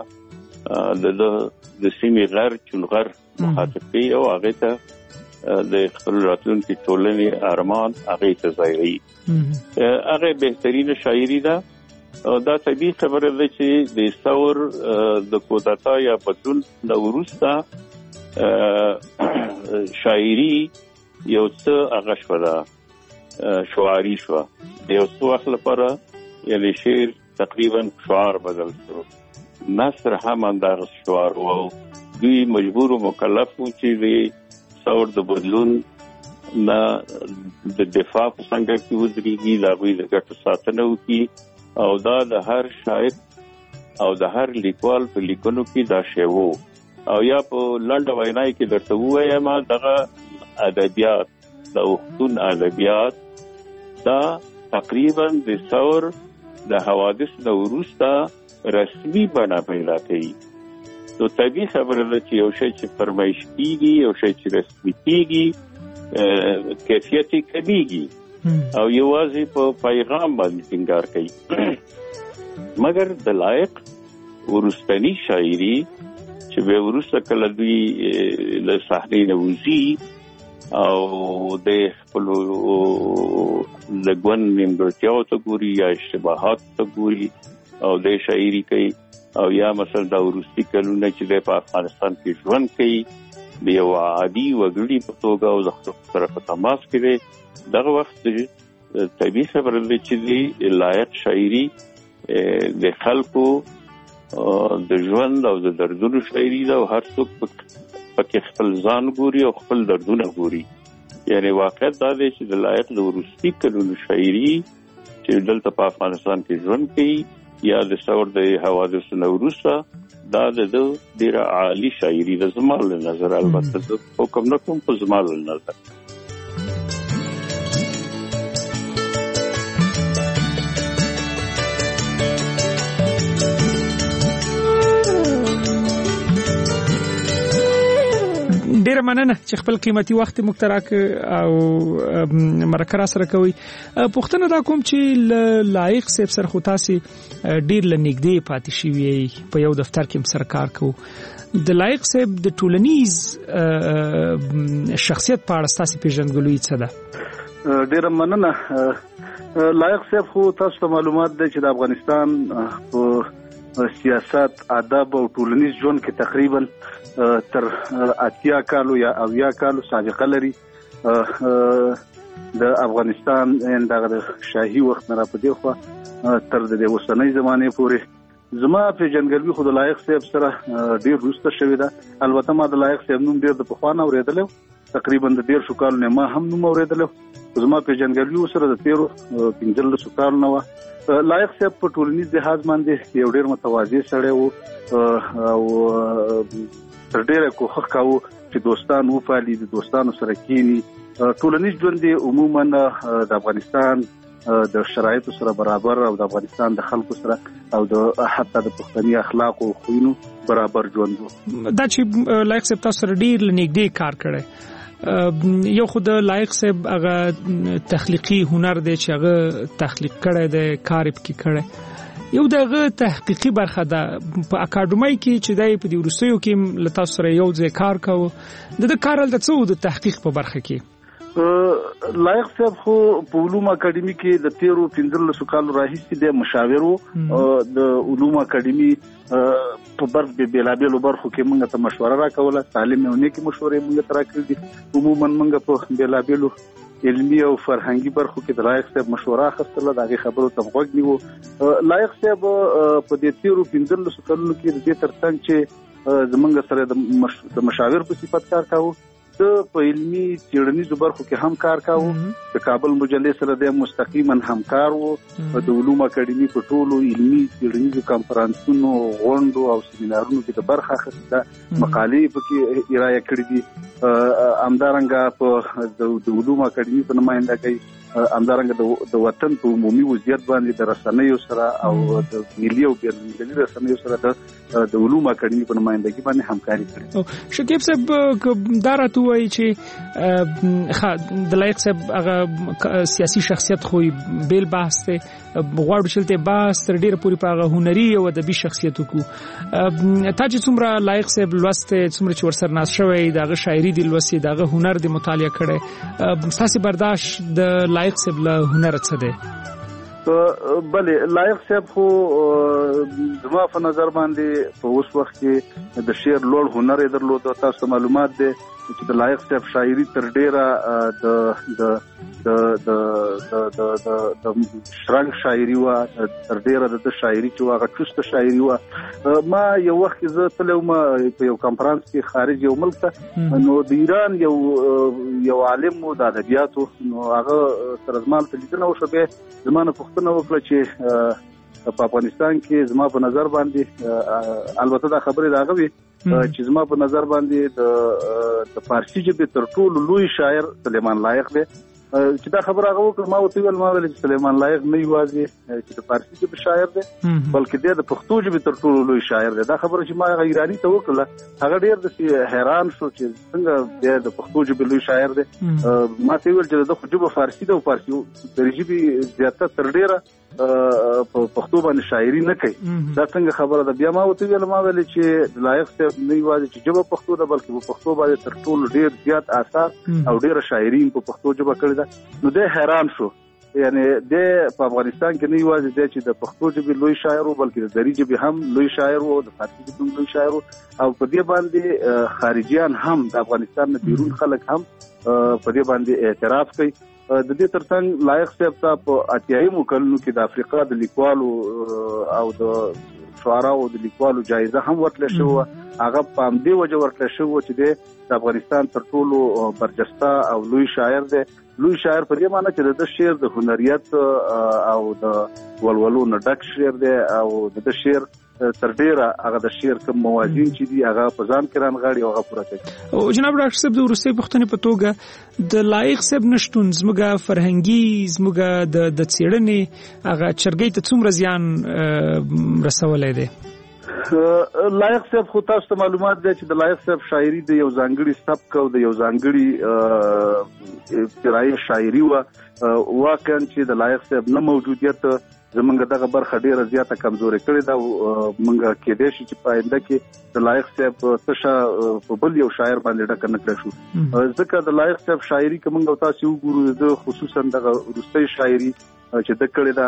Speaker 11: د سیمې غیر چونغر مخاطب کوي او هغه ته د خپل راتلونکي ټولنې ارمان هغه ته ځایوي هغه بهترینه شاعري ده دا طبیعي خبره ده چې د ثور د کودتا یا بدلون د وروسته شاعري یو څه هغه شو ده شعاري شو یو څه وخت لپاره یعنی شعر تقریبا شعار بدل شو نثر هم انداز شعار وو دوی مجبور و مکلف و چې د ثور د بدلون نه د دفاع په څنګه کې ودرېږي دا غوي د ګټو ساتنه وکړي او دا د هر شاعر او د هر لیکوال په لیکنو کې دا شی وو او یا په لنډه وینای کې درته وایم دغه ادبیات د وختون ادبیات دا تقریبا د ثور د حوادث د وروسته رسمي بڼه پیدا کړي نو طبیعي خبره ده چې یو شی چې فرمایش کیږي یو شی چې رسمي کیږي کیفیت کمیږي او یوازې په پیغام باندې ټینګار کوي مګر د لایق ورستنی شاعري چې به ورسته کله دوی له صحنې نه وځي او د خپل لګون نیمګړتیاو ته ګوري یا اشتباهات ته ګوري او د شاعري کوي او یا مثلا د ورستي کلونه چې په افغانستان کې ژوند کوي د یو عادي وګړي په توګه او د خپل سره په تماس کې دغه وخت طبیعي خبره ده چې د لایق شاعري د خلکو د ژوند او د دردونو شاعري ده او هر څوک پکې خپل ځان ګوري او خپل دردونه ګوري یعنی واقعیت دا دی چې د لایق د ورستي کلونو شاعري چې دلته په افغانستان کې ژوند کوي یا د ثور د حوادثو نه وروسته دا د ډېره عالي شاعري د زما له نظر البته د حکم نه کوم په زما له نظر
Speaker 6: ډیره مننه چې خپل قیمتي وخت مو تراک او مرکه را سره کوي پوښتنه دا کوم چې لایق صاحب سره خو تاسو ډیر لنګدې پاتې شوی په یو دفتر کې سره کار کوو د لایق صاحب د ټولنیز شخصیت په اړه تاسو پیژندګلوي څه ده
Speaker 12: ډیره مننه لایق صاحب خو تاسو ته معلومات ده چې د افغانستان په سیاست ادب او ټولنیز ژوند کې تقریبا تر 80 کالو یا 80 کالو سابقه لري د افغانستان د شاهي وخت نه را پدې خو تر د اوسنۍ زمانه پورې زما په جنګلوي خود لایق صاحب سره ډیر روسته شوی دا البته ما د لایق صاحب نوم ډیر د پخوانه اوریدل تقریبا د 1.5 کال نه ما هم نوم اوریدل زما په جنګلوي سره د 13 کال نه لایق صاحب په ټولنیز لحاظ باندې یو ډیر متواضع سړی وو او تر ډیره کوښښ کاوه چې دوستان وپالي د دوستانو سره کینی ټولنیز ژوند عموما د افغانستان د شرایطو سره برابر او د افغانستان د خلکو سره او د حتی د پښتني اخلاق او خوینو برابر ژوند
Speaker 6: دا چې لایق صاحب تاسو سره ډیر لنګدې کار کړی یو خود لایق صاحب هغه تخلیقي هنر دی چې هغه تخلیق کړی دی کار پکې کړی یو دغه تحقیقي برخه ده په اکاډمۍ کې چې دای په دې ورسېو کې لتا سره یو ځای کار کاوه د کار د څو د تحقیق په برخه کې
Speaker 12: لایق صاحب خو په علوم اکاډمي کې د 13 کالو راهیسې د مشاور وو د علوم اکاډمي په بېلابېلو برخو کې موږ ته مشوره راکوله تعلیم او نیکي مشورې موږ ته راکړې دي عموما موږ په بېلابېلو علمي او فرهنګي برخو کې د لایق صاحب مشوره اخیستله د هغې خبرو ته غوږ نیو لایق صاحب په دې 13 کلونو کې د دې ترڅنګ چې زموږ سره د مشاور په صفت کار کاوه په علمي څېړنیزو برخو کې هم کار کاوه د کابل مجلې سره د مستقیما همکار وو د علوم اکاډمي په ټولو علمي څېړنیزو کانفرنسونو غونډو او سیمینارونو کې د برخه اخیسته مقالې پکې ارائه کړې دي همدارنګه په د علوم اکاډمي په نمائندګۍ همدارنګه د وطن په عمومي وضعیت باندې د رسنیو سره او د ملي او بین‌المللي رسنیو سره د علوم اکاډمي په نمائندګۍ باندې همکاري کړې.
Speaker 6: شکیب صاحب دا راته وایي چې د لایق صاحب هغه سیاسي شخصیت خو بیل بحث دی غواړو چې ته بحث تر ډیره پورې په هغه هنري او ادبي شخصیت وکړو تا چې څومره لایق صاحب لوسته څومره چې ورسره ناس شوی دغه شاعري دی لوسي دغه هنر دی مطالعه کړي ساسي برداشت د لایق صاحب له هنر څه دی
Speaker 12: بلې لایق صاحب خو زما په نظر باندې په اوس وخت کې د شعر لوړ هنر یې درلود تاسو معلومات دی چې د لایق صاحب شاعري تر ډیره د شرنګ شاعري وا تر ډیره د شاعري چې واغه چوسته شاعري وا ما یو وخت زه تلم په یو کانفرنس کې خارج یو ملک ته نو د ایران یو عالم و د ادبیاتو نو هغه سره زمال په لیدنه وشوه زمانه پوښتنه وکړه چې په افغانستان کې زما په نظر باندې البته دا خبره راغوي چې زما په نظر باندې د فارسی ژبې تر ټولو لوی شاعر سلیمان لایق دی چې دا خبره هغه وکړه ما ویل چې سلیمان لایق نه یوازې چې د فارسی ژبې شاعر دی بلکې د پښتو ژبې تر ټولو لوی شاعر دی دا خبره چې ما ایرانی ته وکړه هغه ډیر د حیران شو چې څنګه د پښتو ژبې لوی شاعر دی ما ته ویل چې د ژبه فارسی د فارسی د ژبې زیاته تر ډیره په پښتو باندې شاعري نه کوي دا څنګه خبره ده بیا ما ویل چې لایق صاحب نه یوازې چې ژبه پښتو ده بلکې په پښتو باندې تر ټولو ډیر زیات آثار او ډیره شاعري په پښتو ژبه کړې ده نو د حیران شو یعنی د په افغانستان کې نه یوازې د چې د پښتو ژبې لوی شاعر وو بلکې د دري ژبې هم لوی شاعر وو د فارسی ژبې لوی شاعر وو او په دې باندې خارجيان هم د افغانستان نه بیرون خلک هم په دې باندې اعتراف کوي د دې ترڅنګ لایق صاحب ته په اتیایم کلونو کې د افریقا د لیکوالو او د شعراو د لیکوالو جایزه هم ورکړل شو هغه په همدې وجه ورکړل شو چې د افغانستان تر ټولو برجسته او لوی شاعر دی لوی شاعر په دې معنی چې د شعر د هنریت او د ولولو نه ډک شعر دی او د شعر تر ډیره هغه د شعر کوم موازین چې دی هغه په ځان کې رانغاړي او هغه پوره کوي
Speaker 6: او جناب ډاکټر صاحب د ورسته پښتنې په توګه د لایق صاحب نشټون زموږه فرهنګي زموږه د څېړنې هغه چرګۍ ته څومره زیان رسولای دی
Speaker 12: لایق صاحب خو تاسو ته معلومات دی چې د لایق صاحب شاعري د یو ځانګړي سبک او د یو ځانګړي ابتدایي شاعري و واقعا چې د لایق صاحب نه موجودیت زمونږ دغه برخه ډیره زیاته کمزوري کړې ده مونږ کېدای شي چې پاینده کې د لایق صاحب تشه په بل یو شاعر باندې ډکه نه کړی شو ځکه د لایق صاحب شاعري که مونږ تاسو وګورو د خصوصا دغه وروستۍ شاعري چې د کړې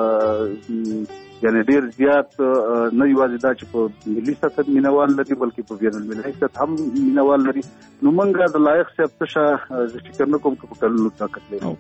Speaker 12: ده یعنی ډیر زیات نه یوازې دا چې په ملي سطح مینوال لري بلکې په بین‌المللي سطح هم مینوال لري نو مونږ د لایق صاحب تشه زه فکر نه کوم چې په کلونو طاقت لري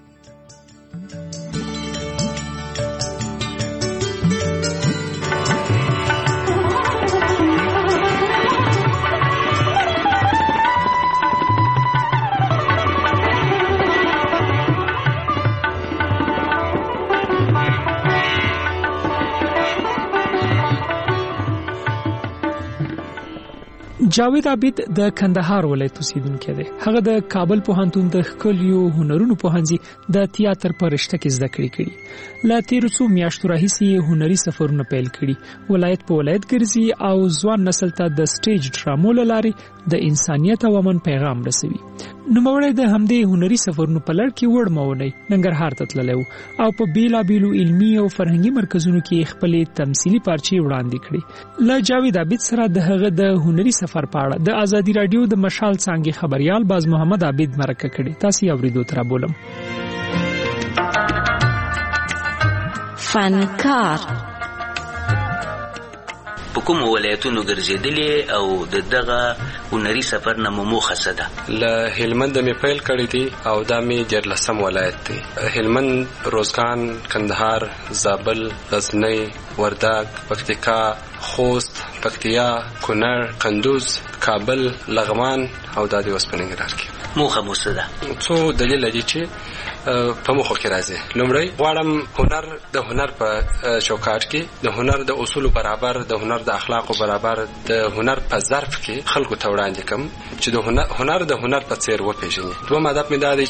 Speaker 6: جاوید عابد د کندهار ولایت اوسیدونکی دی. هغه د کابل پوهنتون د ښکلیو هنرونو پوهنځي د تیاتر په رشته کې زده کړې کړي. له تیرو څو میاشتو راهیسې هنري سفرونه پیل کړي. ولایت په ولایت ګرځي او ځوان نسل ته د سټیج ډرامو له لارې د انسانیت او امن پیغام رسوي. نوموړی د همدې هنري سفرونو په لړ کې وړمونی ننګرهار ته تللی او په بیلابیلو علمي او فرهنګي مرکزونو کې خپلې تمثیلي پارچې وړاندې کړې. له جاوید عابد سره د هغه د هنري سفر په اړه د ازادي راډیو د مشال څانګې خبريال باز محمد عابد مرکه کړې. تاسو یې اوریدو تر بولم.
Speaker 13: فنکار په کوم ولایتونو ګرځېدلې او دغه هنري سفر نه موخه څه ده؟
Speaker 7: له هلمند مې پیل کړی دی او دا مې 14 ولایت دی. هلمند، روزګان، کندهار، زابل، غزنی، وردګ، پکتیکا، خوست، پکتیا، کونړ، قندوز، کابل، لغمان او د اوس په ننګرهار کې.
Speaker 13: موخه مو څه ده؟
Speaker 7: څو دلیل دي چې په مخه کې راځي. لومړی غواړم هنر د هنر په چوکاټ کې د هنر د اصول برابر، د هنر د اخلاق برابر، د هنر په ظرف کې خلکو ته وړاندې کوم چې د هنر د هنر په څیر وپېژني. دوم هدف مې دا دی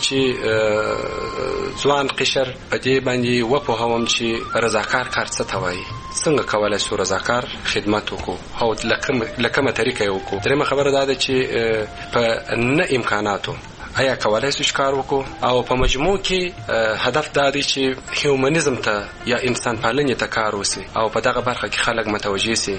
Speaker 7: چې ځوان قشر په دې باندې وپوهوم چې رضاکار کار څه ته وایي، څنګه کولای شو رضاکار خدمت وکړو او لکه طریقه یې وکړو. درېمه خبره دا ده چې په نه امکاناتو آیا کولای شو کار وکړو او په مجموع کې هدف دا دی چې هیومنزم ته یا انسان پالنې ته کار وسی او په دغه برخه کې خلک متوجه سي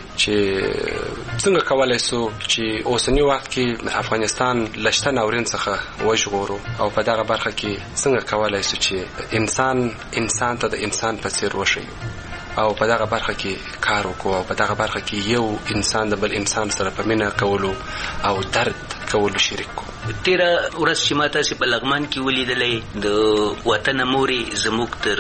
Speaker 7: چې څنګه کولای شو چې اوسنی وخت کې افغانستان لشته ناورین څخه وژغورو او په دغه برخه کې څنګه کولای شو چې انسان ته د انسان په څیر وشي او په دغه برخه کې کار وکړو او په دغه برخه کې یو انسان د بل انسان سره په مینه کولو او درد کولو شریک کو.
Speaker 13: تیره ورځ چې ما تاسې په لغمان کې ولیدلی د وطن مورې زموږ تر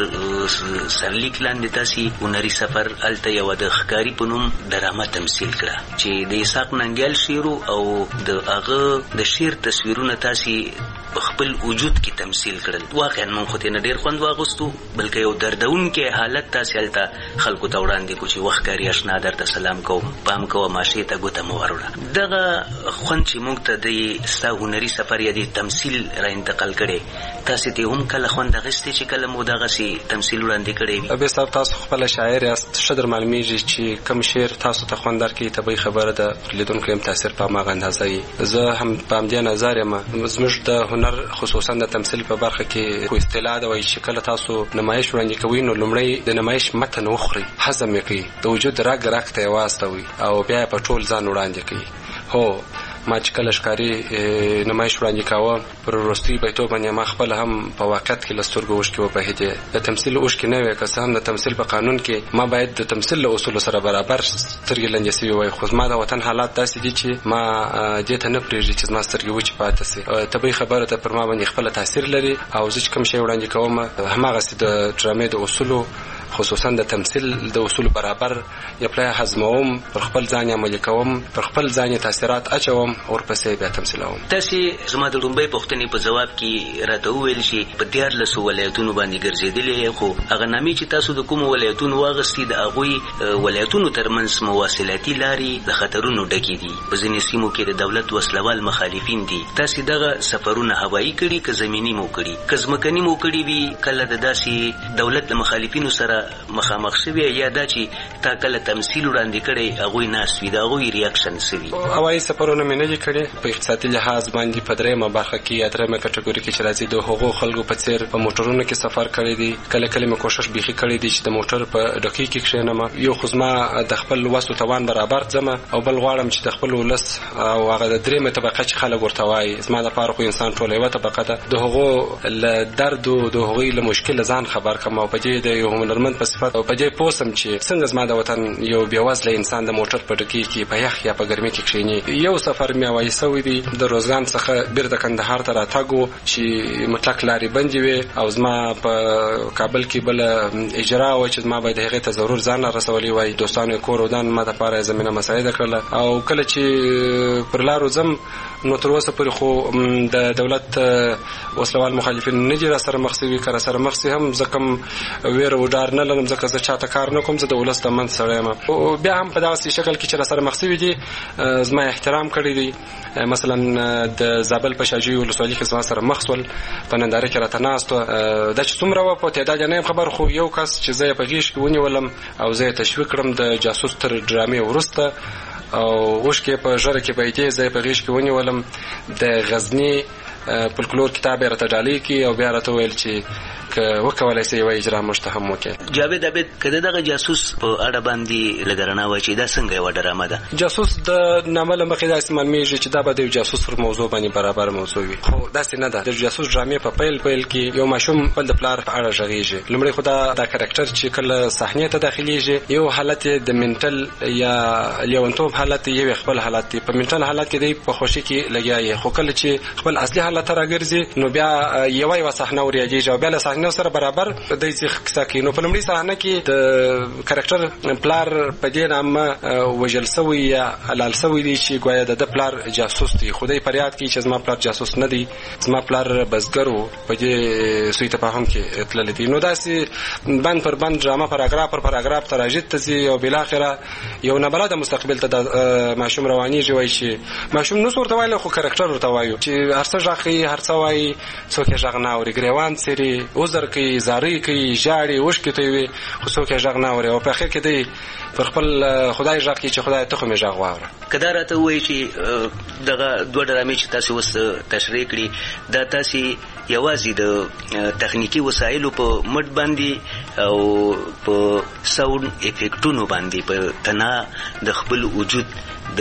Speaker 13: سرلیک لاندې تاسې هنري سفر هلته یوه د ښکاري په نوم ډرامه تمثیل کړه چې د اسحاق ننګیال شعر او د هغه د شعر تصویرونه تاسې په خپل وجود کې تمثیل کړل. واقعا موږ خو ترې نه ډېر خوند واغوستو بلکې یو دردونکی حالت تاسې هلته خلکو ته وړاندې کړو چې وخت کاري اشنا درته سلام کوم، پام کوه ماشې ته ګوته مه وروړه. دغه خوند چې موږ ته د ستا هنري سفر یا د تمثیل را انتقال کړي تاسې ته هم کله خوند اخیستی چې کله مو دغسې تمثیل وړاندې کړی وي؟
Speaker 7: ابي صاحب تاسو خپله شاعر یاست، ښه در معلومیږي چې کوم شعر تاسو ته خوند درکوي طبیعي خبره ده، لیدونکو هم تاثیر په هماغه اندازه وي. زه هم په همدې نظر یم. زموږ د هنر خصوصا د تمثیل په برخه کې خو اصطلاح ده وایي چې کله تاسو نمایش وړاندې کوئ نو لومړی د نمایش متن وخورئ، هضم یې کړئ، د وجود رګ ته یې واستوئ او بیا یې په ټول ځان وړاندې کړئ. هو ما چې کله ښکاري نمایش وړاندې کاوه پر وروستي بیتو باندې ما خپل هم په واقعیت کې له سترګو اوښکې وبهېدې. د تمثیل اوښکې نه وې، که څه هم د تمثیل په قانون کې ما باید د تمثیل له اصولو سره برابر سترګې لنجې سوي وای، خو زما د وطن حالات داسې دي چې ما دې ته نه پرېږدي چې زما سترګې وچې پاتې سي. طبیعي خبره ده پر ما باندې خپله تاثیر لري او زه چې کوم شی وړاندې کوم هماغسې د ډرامې د اصولو خصوصا د تمثیل د اصول برابر یا پلای هضموم، پر خپل ځان عملي کوم، پر خپل ځان تاثیرات اچوم او ورپسې بیا تمثیلوم.
Speaker 13: تاسې زما د لومړۍ پوښتنې په ځواب کې راته وویل چې په 14 ولایتونو باندې ګرځېدلې، خو هغه نامې چې تاسو د کومو ولایتونو واغستې د هغوی ولایتونو ترمنځ مواصلاتي لارې د خطرونو ډکې دي، په ځینې سیمو کې د دولت وسلوال مخالفین دي. تاسې دغه سفرونه هوایي کړي که زمیني مو کړي؟ که ځمکني مو کړي وي کله د داسې دولت د مخالفینو سره مخامخ شوی یا دا چې تا کله تمثیل وړاندې کړی هغوی ناست وي د هغوی ریاکشن څه وي؟
Speaker 7: هوایي سفرونه مې نه دي کړي. په اقتصادي لحاظ باندې په درېیمه برخه کې یا درېیمه کټګوري کې چې راځي د هغو خلکو په څیر په موټرونو کې سفر کړی دی. کله کله مې کوشش بیخي کړی دی چې د موټر په ډکۍ کې کښېنم. یو خو زما د خپل وس او توان برابر ځم او بل غواړم چې د خپل ولس او هغه د درېیمه طبقه چې خلک ورته وایي زما لپاره خو انسان ټوله یوه طبقه ده، د هغو له درد او د هغوی له مشکل ځان خبر کړم او په دې د یو هنرمند په صفت او په دې پوه سم چې څنګه زما د وطن یو بېوزله انسان د موټر په ډکۍ کې په یخ یا په ګرمۍ کې کښېني. یو سفر مې هوایي سوی دی د روزګان څخه بیرته کندهار ته راتګ و چې مطلق لارې بندې وې او زما په کابل کې بله اجرا وه چې زما باید هغې ته ضرور ځان رسولی وای. دوستانو یې کور ودان ما دپاره زمینه مساعده کړله او کله چې پر لارو ځم نو تر اوسه پورې خو د دولت وسلوال مخالفین نه دي را سره مخ سوي، که را سره مخ سي هم زه کوم ویره و ډار نه لرم ځکه زه چاته کار نه کوم، زه د ولس د منځ سړی یم. بیا هم په دغسې شکل کې چې را سره مخ سوي دي زما احترام کړی دی. مثلا د زابل په شاجوی ولسوالي کې زما سره مخ سول، په ننداره کې راته ناست و. دا چې څومره وه په تعداد نه یم خبر، خو یو کس چې زه یې په غېږ کې ونیولم او زه یې تشویق کړم د جاسوس تر ډرامې وروسته او اوښکې په ژره کې بهېدې، زه یې په غېږ کې ونیولم. د غزني فولکلور کتاب یې راته ډالۍ کړي او بیا راته ویل چې که وکولای شي یوه اجرا موږ ته هم وکړي.
Speaker 13: جاوید عبید که د دغه جاسوس په اړه باندې لږ رڼا واچوي دا څنګه یوه ډرامه ده؟
Speaker 7: جاسوس د نامه له مخې داسې معلومیږي چې دا به د یو جاسوس پر موضوع باندې برابر موضوع وي، خو داسې نه ده. د جاسوس ډرامې په پیل کې یو ماشوم خپل د پلار په اړه غږیږي. لومړی خو دا کرکټر چې کله صحنې ته داخليږي یو حالت د منټل یا لیونتوب حالت یو خپل حالت دی. په منټل حالت کې دی په خوشي کې لګیایي، خو کله چې خپل اصلي حالت راګرځي نو بیا یو صحنه وريږي او بیا له صحنه سره برابر د دې کیسه کې. نو په لومړي صحنه کې د کرکټر پلار په دې نامه وجل سوی یا حلال سوی دی چې ګویا د پلار جاسوس دی. خدای پریاد کوي چې زما پلار جاسوس نه دی، زما پلار بزګر و. په دې سوی تفاهم کې تللی دی. نو داسې بند پر بند ډرامه پاراګراف پر پاراګراف تراجت ته ځي او بالاخره یو نابلد مستقبل ته د ماشوم روانيږي. وایي چې ماشوم نو ورته وایي خو کرکټر ورته وایي چې هرڅه ژغي هرڅه وایي څوک یې ژغ نه اوري، ګریوان سری عذر کوي، زاری کوي، ژاړي، اوښکې تویوي، خو څوک یې ژغ نه اوري. او په اخر کې دی پر خپل خدای ژغ کوي چې خدای ته خو مې ژغ واوره.
Speaker 13: که دا راته ووایي چې دغه دوه ډرامې چې تاسو اوس تشریح کړي دا تاسې یوازې د تخنیکي وسایلو په مټ باندې او په ساوند افیکټونو باندې په تنا د خپل وجود د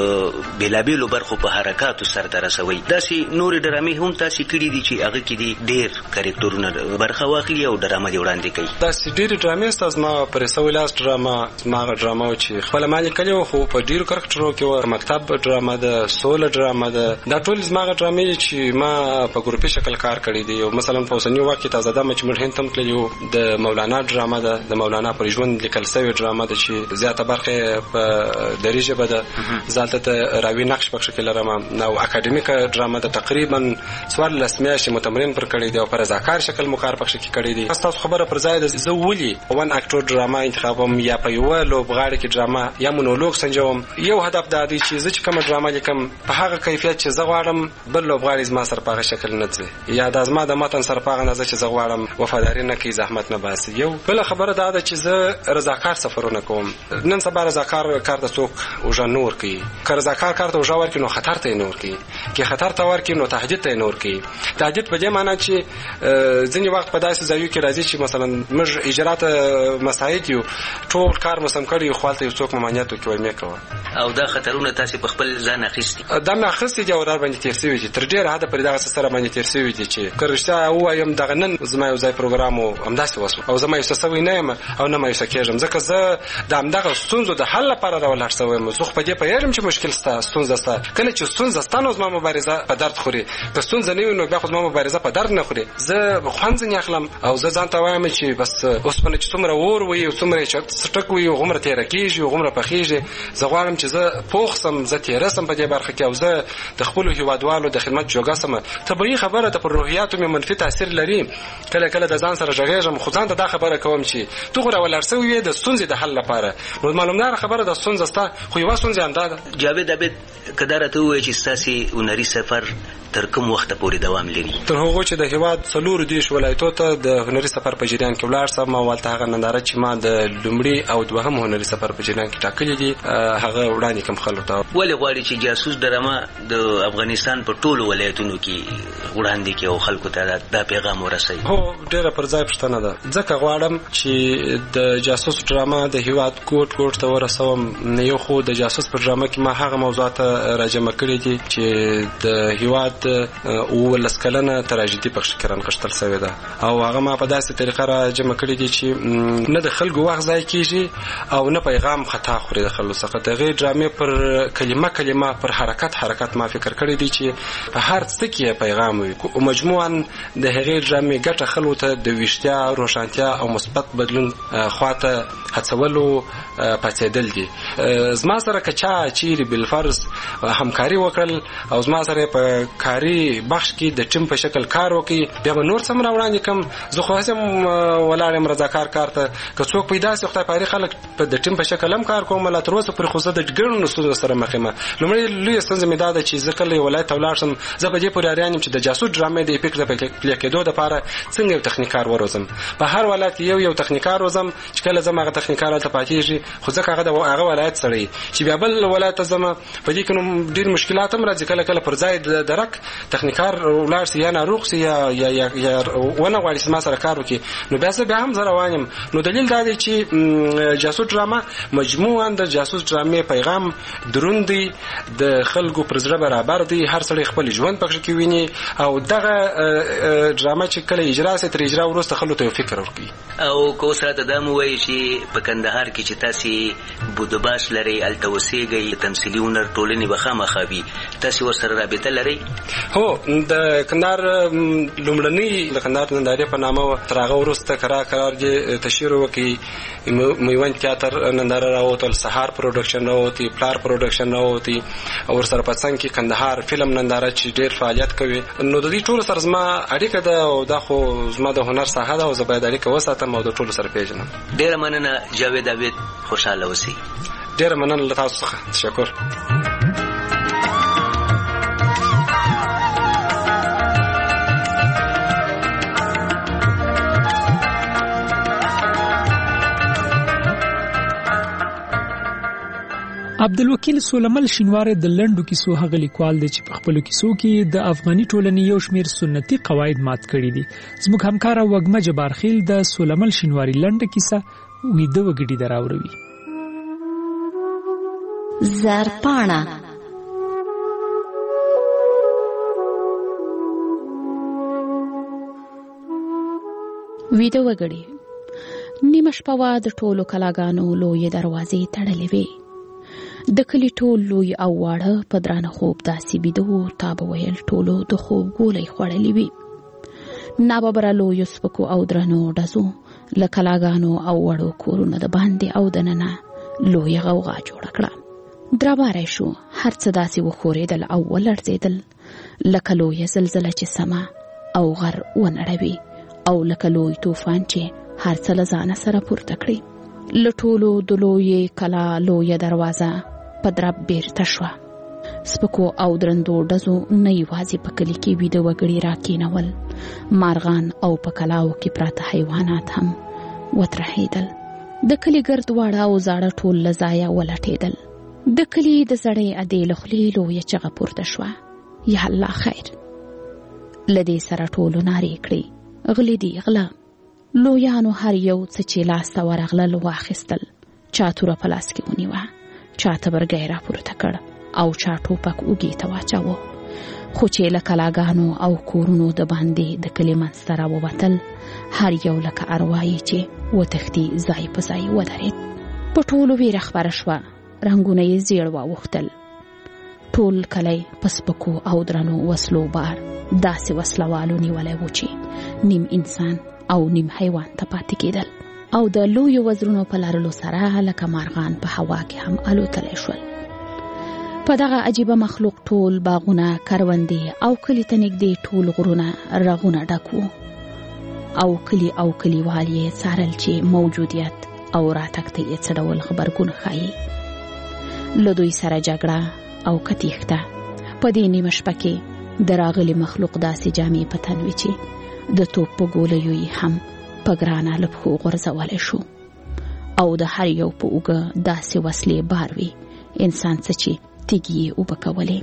Speaker 13: بیلابیلو برخو په حرکاتو سره ترسوي. داسې نورې ډرامې هم تاسې کړي دي چې هغه کې دي ډېر کرکټرونه برخه واخلي او ډرامه دې وړاندې کوي؟
Speaker 7: داسې ډېرې ډرامې سته. زما پرې سوی لاس ډرامه زما هغه ډرامه و چې خپله ما لیکلې وه، خو په ډېرو کرکټرو کې وه. مکتب ډرامه ده، سوله ډرامه ده، دا ټول زما هغه ډرامې چې ما په ګروپي شکل کار کړی دی. مثلا په اوسني وخت کې تازه دمه چې موږ هند ته هم تللي وو، د مولانا ډرامه ده، د مولانا پر ژوند لیکل سوې ډرامه ده چې زیاته برخه په دري ژبه ده. ځالته ته راوي نقش پکښې کې لرم. نو اکاډمیکه ډرامه ده، تقریبا 14 میاشتې مو تمرین پر کړی دی او په رضاکار شکل مو کار پکښې کې کړی دی. تاسو خبره پر ځای ده، زه ولي ون اکټور ډرامه انتخابوم یا په یوه لوبغاړي کې ډرامه یا مونولوګ سنجوم؟ یو هدف دا دی چې زه چې کومه ډرامه لیکم په هغه کیفیت چې زه غواړم بل لوبغاړي زما سره په هغه شکل نه ځي، یا دا زما د متن سره په هغه اندازه چې زه غواړم وفاداري نه کوي، زحمت نه باسي. یو بله خبره دا ده چې زه رضاکار سفرونه کوم. نن سبا رضاکار کار ته څوک اوژه نه ورکوي. که رضاکار کار ته اوژه ورکړي نو خطر ته یې نه ورکوي، که خطر ته ورکړي نو تهدید ته یې نه ورکوي. تهدید په دې معنا چې ځینې وخت په داسې ځایو کې راځي چې مثلا موږ اجرات مساعد یو، ټول کار مو سم کړی یو، خو هلته یو څوک ممانعت وکړي وایي مې کوه.
Speaker 13: او دا خطرونه تاسې په خپل ځان اخیستي؟
Speaker 7: دا مې اخیستي دي او در باندې تېر شوي دي. تر ډېره حده پورې دغسې سره باندې تېر شوي دي چې که رښتیا ووایم دغه نن زما یو ځای پروګرام و همداسې وسو او زه مایوسه سوی نه یم او نه مایوسه کېږم، ځکه زه د همدغه ستونزو د حل لپاره راولاړ سوی یم. زه خو په دې پوهېږم چې مشکل شته، ستونزه شته. کله چې ستونزه شته نو زما مبارزه په درد خوري، که ستونزه نه وي نو بیا خو زما مبارزه په درد نه خوري. زه خوند ځینې اخلم او زه ځان ته وایم چې بس اوسپنه چې څومره اور وي او څومره یې څټک وي هغومره تېره کېږي هغومره پخېږي. زه غواړم چې زه پوخ سم، زه تېره سم په دې برخه کې او زه د خپلو هېوادوالو د خدمت جوګه سم. طبیعي خبره ده، پر روحیاتو مې منفي تاثیر لري. کله کله د ځان سره غږېږم، خو ځان ته دا خبره کوم چې ته خو راولاړ سوی یې د ستونزې د حل لپاره. نو معلومداره خبره ده ستونزه شته، خو یوه ستونزه همدا ده.
Speaker 13: جاوید عبید که دا راته ووایي چې ستاسې هنري سفر تر کوم وخته پورې دوام لري؟
Speaker 7: تر هغو چې د هېواد 40 ولایتو ته د هنري سفر په جریان کې ولاړ سم او هلته هغه ننداره چې ما د لومړي او دوهم هنري سفر په جریان کې ټاکلي دي هغه وړاندې کړم خلکو ته.
Speaker 13: ولې غواړي چې جاسوس ډرامه د افغانستان په ټولو ولایتونو کې وړاندې کړي او خلکو ته دا پیغام ورسوي؟
Speaker 7: هو ډېره پر ځای پوښتنه ده. ځکه غواړم چې د جاسوس ډرامه د هېواد ګوټ ګوټ ته ورسوم. یو خو د جاسوس په ډرامه کې ما هغه موضوعات راجمع کړي دي چې د هېواد 19 کلنه تراژیدي پکښې کې رانغښتل سوې ده او هغه ما په داسې طریقه راجمع کړي دي چې نه د خلکو وخت ضایع کېږي او نه پیغام خطا خوري د خلکو څخه. د هغې ډرامې پر کلمه پر حرکت ما فکر کړی دی چې په هر څه کې پیغام وي. مجموعاً د هغې ډرامې ګټه خلکو ته د ویښتیا، روښانتیا او مثبت بدلون خواته هڅولو پاڅېدل دي. زما سره که چا چیرې بالفرض همکاري وکړل او زما سره په کاري بخش کې د ټیم په شکل کار وکړي بیا به نور څه راوړاندې کړم. زه خو هسې ولاړ یم رضاکار کار ته. که څوک پیدا سي خدای پاري خلک د ټیم په شکل هم کار کوم. لا تر اوسه پورې خو زه د ګڼو ستونزو سره مخ یم. لومړی لویه ستونزه مې دا ده چې زه کله یو ولایت ته ولاړ شم زه په دې پورې اریان یم چې د جاسوس ډرامې د افیکټ د پلي کېدو دپاره څنګه یو تخنیکار وروزم. په هر ولایت کې یو تخنیکار روزم چې کله زما هغه تخنیکار هلته پاتېږي خو ځکه هغه د هغه ولایت سړی چې بیا بل ولایت ته ځم په دې کې نو ډېر مشکلات هم راځي. کله پر ځای درک تخنیکار ولاړ سي یا ناروغ سي یا ونه غواړي ما سره کار وکړي نو بیا هم زه روان یم. نو دلیل دا دی چې جاسوس ډرامه مجموعاً د جاسوس ډرامې پیغام دروند دی، د خلکو پر زړه برابر دی، هر سړی خپل ژوند پکې کې ویني او دغه ډرامه چې کله اجرا سي تر اجرا وروسته خلکو ته فکر ورکړي. او
Speaker 13: کو سره دا مو وایي چې په کندهار کې چې تاسو بودباش لري الته وسیږي تمثيلي هنر ټولنې بخامخه وي، تاسو ورسره رابطه لري؟
Speaker 7: هو د کندهار لومړنی د کندهار نندارې په نامه تر هغه وروسته قرار دي تشهیر وکړي. میوند تیاتر ننداره راووتل، سهار پروډکشن راووتی، پلار پروډکشن راووتی او ورسره په څنګ کې کندهار فلم ننداره چې ډېر فعالیت کوي. نو د دې ټولو سره زما اړیکه ده او دا خو زما د هنر ساحه ده او زه باید اړیکه وساتم او د ټولو سره پیژنم.
Speaker 13: ډېره مننه جاوید عابد، خوشحاله اوسئ.
Speaker 7: ډېره مننه له تاسو څخه، تشکر.
Speaker 6: عبدالوکیل سولمل شینواری د لنډو کیسو هغه لیکوال دی چې په خپلو کیسو کې د افغاني ټولنې یو شمېر سنتي قواعد مات کړي دي. زموږ همکاره وږمه جبارخیل د سولمل شینواری لنډه کیسه ویده وګړي دراوروي.
Speaker 8: زرپاڼه ویده وګړي. نیمه شپه وه، د ټولو کلاګانو لویې دروازې تړلې وې. د کلي ټول لوی او واړه په درانه خوب داسې بیده وو، تا به ویل ټولو د خوب ګولۍ خوړلې وي. ناببره لویو سپکو او درنو ډزو له کلاګانو او وړو کورونو د باندې او دننه لویه غوغا جوړه کړه. درباری شو، هر څه داسې وښورېدل او ولړزېدل لکه لویه زلزله چې سمه او غر ونړوي او لکه لوی طوفان چې هر څه له ځانه سره پورته کړي. له ټولو د لویې کلا لویه دروازه په درب بیرته شوه. سپکو او درندو ډزو نه یوازې په کلي کې ویده وګړي راکېنول، مارغان او په کلاو کې پراته حیوانات هم وترهېدل. د کلي ګرد واړه او زاړه ټول له ځایه ولټېدل. د کلي د زړې ادې له خولې لویه چغه پورته شوه، یا الله خیر. له دې سره ټولو نارې کړې، غلي دي غله. لویانو هر یو څه چې لاس ته ورغلل واخیستل. چا توره په لاس کې ونیوه، چا تبرګی راپورته کړ او چا ټوپک اوږې ته واچاوه. خو چې له کلاګانو او کورونو د باندې د کلي منځ ته راووتل، هر یو لکه اروايي چې وتښتي ځای په ځای ودرېد. په ټولو ویره خپره شوه، رنګونه یې زیړ واوښتل. ټول کلی په سپکو او درنو وسلو بار داسې وسلوالو نیولی و چې نیم انسان او نیم حیوان ته پاتې کېدل او د لویو وزرونو په لرلو سره لکه مارغان په هوا کې هم الوتلی شول. په دغه عجیبه مخلوق ټول باغونه، کروندې او کلي ته نږدې ټول غرونه رغونه ډک وو او کلي او کلیوال یې څارل چې موجودیت او راتګ ته یې څه ډول غبرګون ښایي. له دوی سره جګړه او کتیښته. په دې نیمه شپه کې د راغلي مخلوق داسې جامې په تن وې چې د توپ په ګولیو یې هم په ګرانه له پښو غورځولی شو او د هر یو په اوږه داسې وسلې بار وي انسان څه چې تیږې یې اوبه کولې.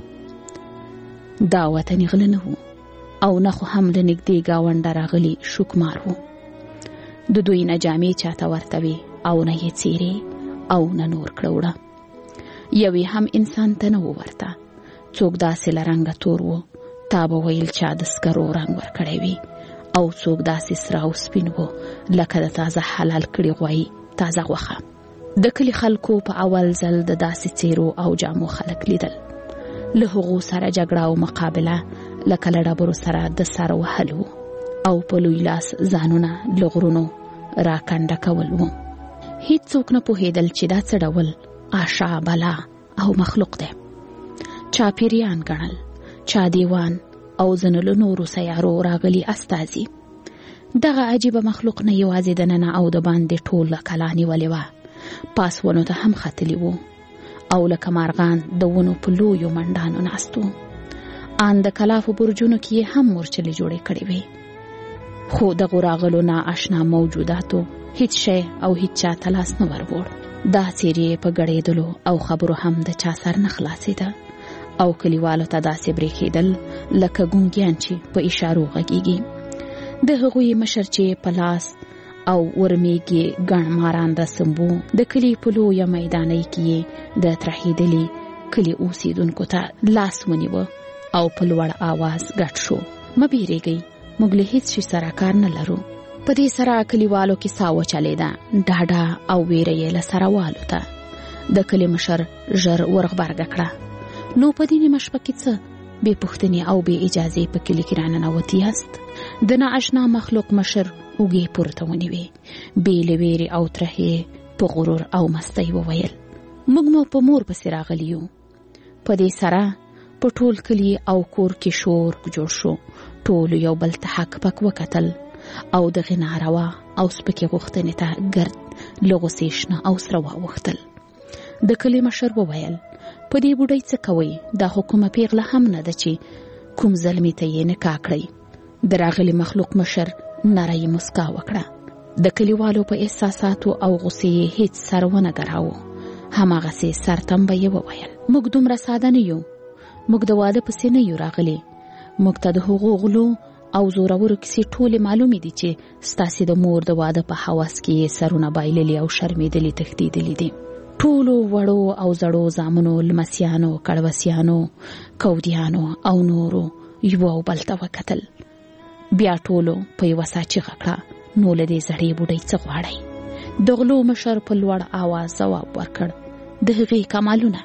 Speaker 8: دا وطني غله نه وو او نه خو هم له نږدې ګاونډه راغلي شوکمار وو. د دوی نه جامې چاته ورته وې او نه یې څیرې او نه نور کړوړه. یوې هم انسان ته نه و ورته. څوک داسې له رنګه تور وو، تا به ویل چا د سکرو رنګ ورکړی وي، او څوک داسې سره او سپین وو لکه د تازه حلال کړي غوایي تازه غوښه. د کلي خلکو په اول ځل د داسې څیرو او جامو خلک لیدل. له هغو سره جګړه او مقابله لکه له ډبرو سره د سر وهل وو او په لوی لاس ځانونه له غرونو راکنډه کول وو. هیڅوک نه پوهېدل چې دا څه ډول آشا بلا او مخلوق دی. چا پیریان ګڼل، چا دیوان او ځینو له نورو سیارو راغلي استازي. دغه عجیبه مخلوق نه یوازې دننه او د باندې ټوله کلا نیولې وه، پاسونو ته هم ختلي وو او لکه مارغان د ونو په لویو منډانو ناست وو. ان د کلا په برجونو کې یې هم مورچلې جوړې کړې وې. خو دغو راغلو نااشنا موجوداتو هیڅ شی او هیڅ چا ته لاس نه ور وړ. دا څیرې په ګړېدلو او خبرو هم د چا سر نه خلاصېده او کلیوالو ته داسې برېښېدل لکه ګونګیان چې په اشارو غږیږي. د هغوی مشر چې په لاس او ورمیږي ګڼ ماران د سمبو د کلي په لویه میدانۍ کې د ترهېدلي کلي اوسېدونکو ته لاس ونیوه او په لوړ آواز ګډ شو: مه بیریږئ، موږ له هیڅ شي سره کار نه لرو. په دې سره کلیوالو کې ساه وچلېده. ډاډه او ویره یې له سره والوته. د کلي مشر ژر ورغبرګه کړه: نو په دې نیمه شپه کې څه بې پوښتنې او بې اجازې په کلي کې راننوتي یاست؟ د نااشنا مخلوق مشر اوږې پورته ونیوې. بې له ویرې او ترهې په غرور او مستۍ وویل: موږ مو په مور پسې راغلي یو. په دې سره په ټول کلي او کور کې شور جوړ شو. ټولو یو بل ته حق پک وکتل او دغه ناروا او سپکې غوښتنې ته ګرد له غوسې شنه او سره واوښتل. د کلي مشر وویل: په دې بوډۍ څه کوئ؟ دا حکومه پیغله هم نه ده چې کوم ظلمې ته یې نکاح کړئ. د راغلي مخلوق مشر نری مسکا وکړه. د کلیوالو په احساساتو او غوسې یې هیڅ سر ونه ګراوه. هماغسې سرتمبه یې وویل: موږ دومره ساده نه یو. موږ د واده پسې نه یو راغلي. موږ ته د هغو غلو او زورورو کیسې ټولې معلومې دي چې ستاسې د مور د واده په هوس کې یې سرونه بایللي او شرمېدلي تښتېدلي دي. ټولو وړو او زړو زامنو، لمسیانو، کړوسیانو، کودیانو او نورو یو او بل ته وکتل. بیا ټولو په یوه ساه چیغه کړه: نو له دې زړې بوډۍ څه غواړئ؟ د غلو مشر په لوړ آواز ځواب ورکړ: د هغې کمالونه.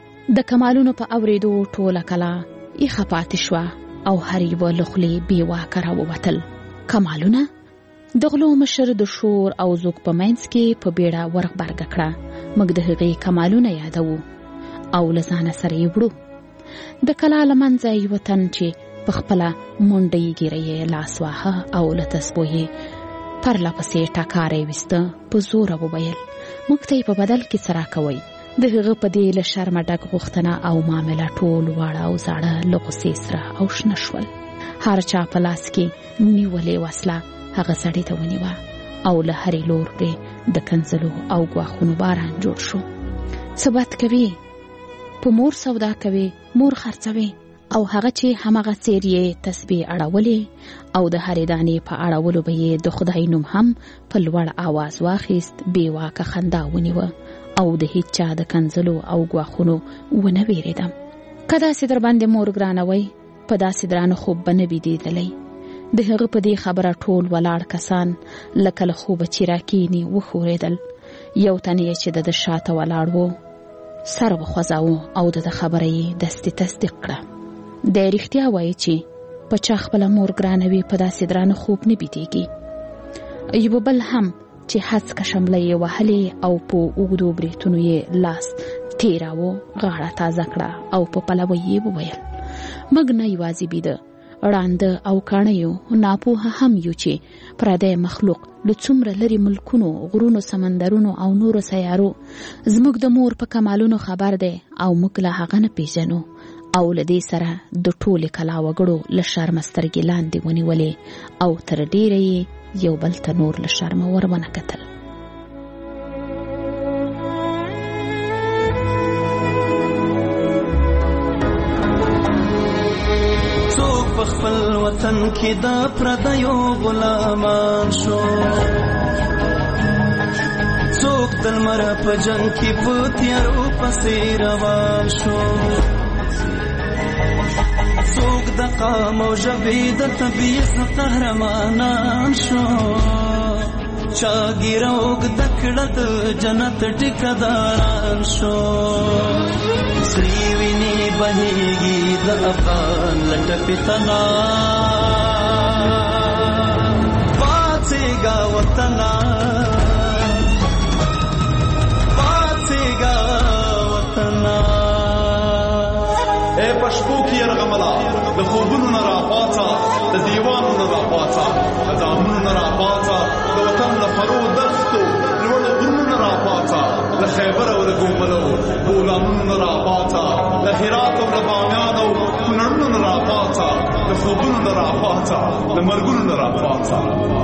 Speaker 8: د کمالونو په اورېدو ټوله کلا یخه پاتې شوه او هر یوه له خولې بې واکه راووتل. کمالونه؟ د غلو مشر د شور او زوږ په منځ کې په بیړه ورغبرګه کړه: موږ د هغې کمالونه یادوو او له ځانه سره یې وړو. د کلا له منځه یوه تن چې په خپله منډۍ ګیره یې لاس واهه او له تسبو یې پرله پسې ټکاری ویسته په زوره وویل: موږ ته یې په بدل کې څه راکوئ؟ د هغه په دې له شرمه ډک غوښتنه او معامله ټول واړه او زاړه له غوسې سره او شنه شول. هر چا په لاس کې نیولې وسله هغه سړي ته ونیوه او له هرې لور پرې د کنځلو او ګواښونو باران جوړ شو. څه بد کوي؟ په مور سودا کوي، مور خرڅوي. او هغه چې همغه څیر یې تسبیح اړولې او د هرې دانې په اړولو به یې د خدای نوم هم په لوړ آواز واخیست. بې واکه خندا ونیوه او د هیڅ چا د کنځلو او ګواښونو ونه ویرېدم. که داسې در باندې مور ګرانوئ، په داسې درانه خوب به نه بیدېدلی. د هغه په دې خبره ټول ولاړ کسان لکه له خوبه چې راکېني وښورېدل. یو تن یې چې د شاته ولاړ و سر وخوځاوه او د خبره یې دستې تصدیق کړه. دی رښتیا وایي چې په چا خپله مور ګرانوي په داسې درانه خوب نه بیدېږي. یو بل هم چې هڅکه شمله یې وهلې او په اوږدو بریتونو یې لاس تېراوه غاړه تازه کړه او په پلوه یې وویل: موږ نه یوازې بیده، ړانده او کاڼه یو، ناپوهه هم یو چې پردی مخلوق له څومره لرې ملکونو، غرونو، سمندرونو او نورو سیارو زموږ د مور په کمالونو خبر دی او موږ له هغه نه پیژنو. او له دې سره د ټولې کلا وګړو له شرمه سترګې لاندې ونیولې او تر ډیره یې یو بل ته نور له شرمه ور ونه کتل.
Speaker 14: څوک په خپل وطن کې د پردیو غلامان شو، څوک د لمر په جنګ کې په تیارو پسې روان شو، څوک د قام او ژبې د طبیعت قهرمانان شو، چا ګیره اوږده کړه د جنت ټیکهداران شو. سرې وینې بهېږي د افغان له ټپې تنا، پاڅېږه وطنه، پاڅېږه وطنه.
Speaker 15: ای پشپو کې یرغمله د خوبونو نه راپاڅه، د دیوانو نه راپاڅه، د ځانونو نه راپاڅه، د وطن له فرو دښتو لوړو غرونو نه راپاڅه، له خیبر او له ګوملو بولانونو نه راپاڅه، له هرات او له بامیان او کونړونو نه راپاڅه، د خوبونو نه راپاڅه، د مرګونو نه راپاڅه.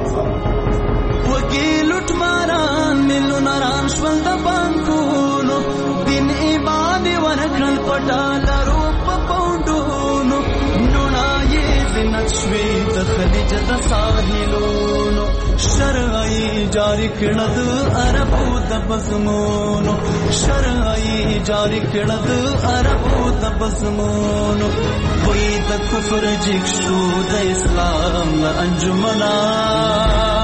Speaker 14: وږي لوټماران میلیونونه ران شول د بانکونو، دین ایمان یې ورکړل په ډالرو په پونډونو، لوڼه آزاد شوي د خلیج د ساحلونو شرعي جاری کړه د عربو د بزمونو شرعي جاری کړه د عربو د بزمونو وای د کفر جګ شو د اسلام انجمنا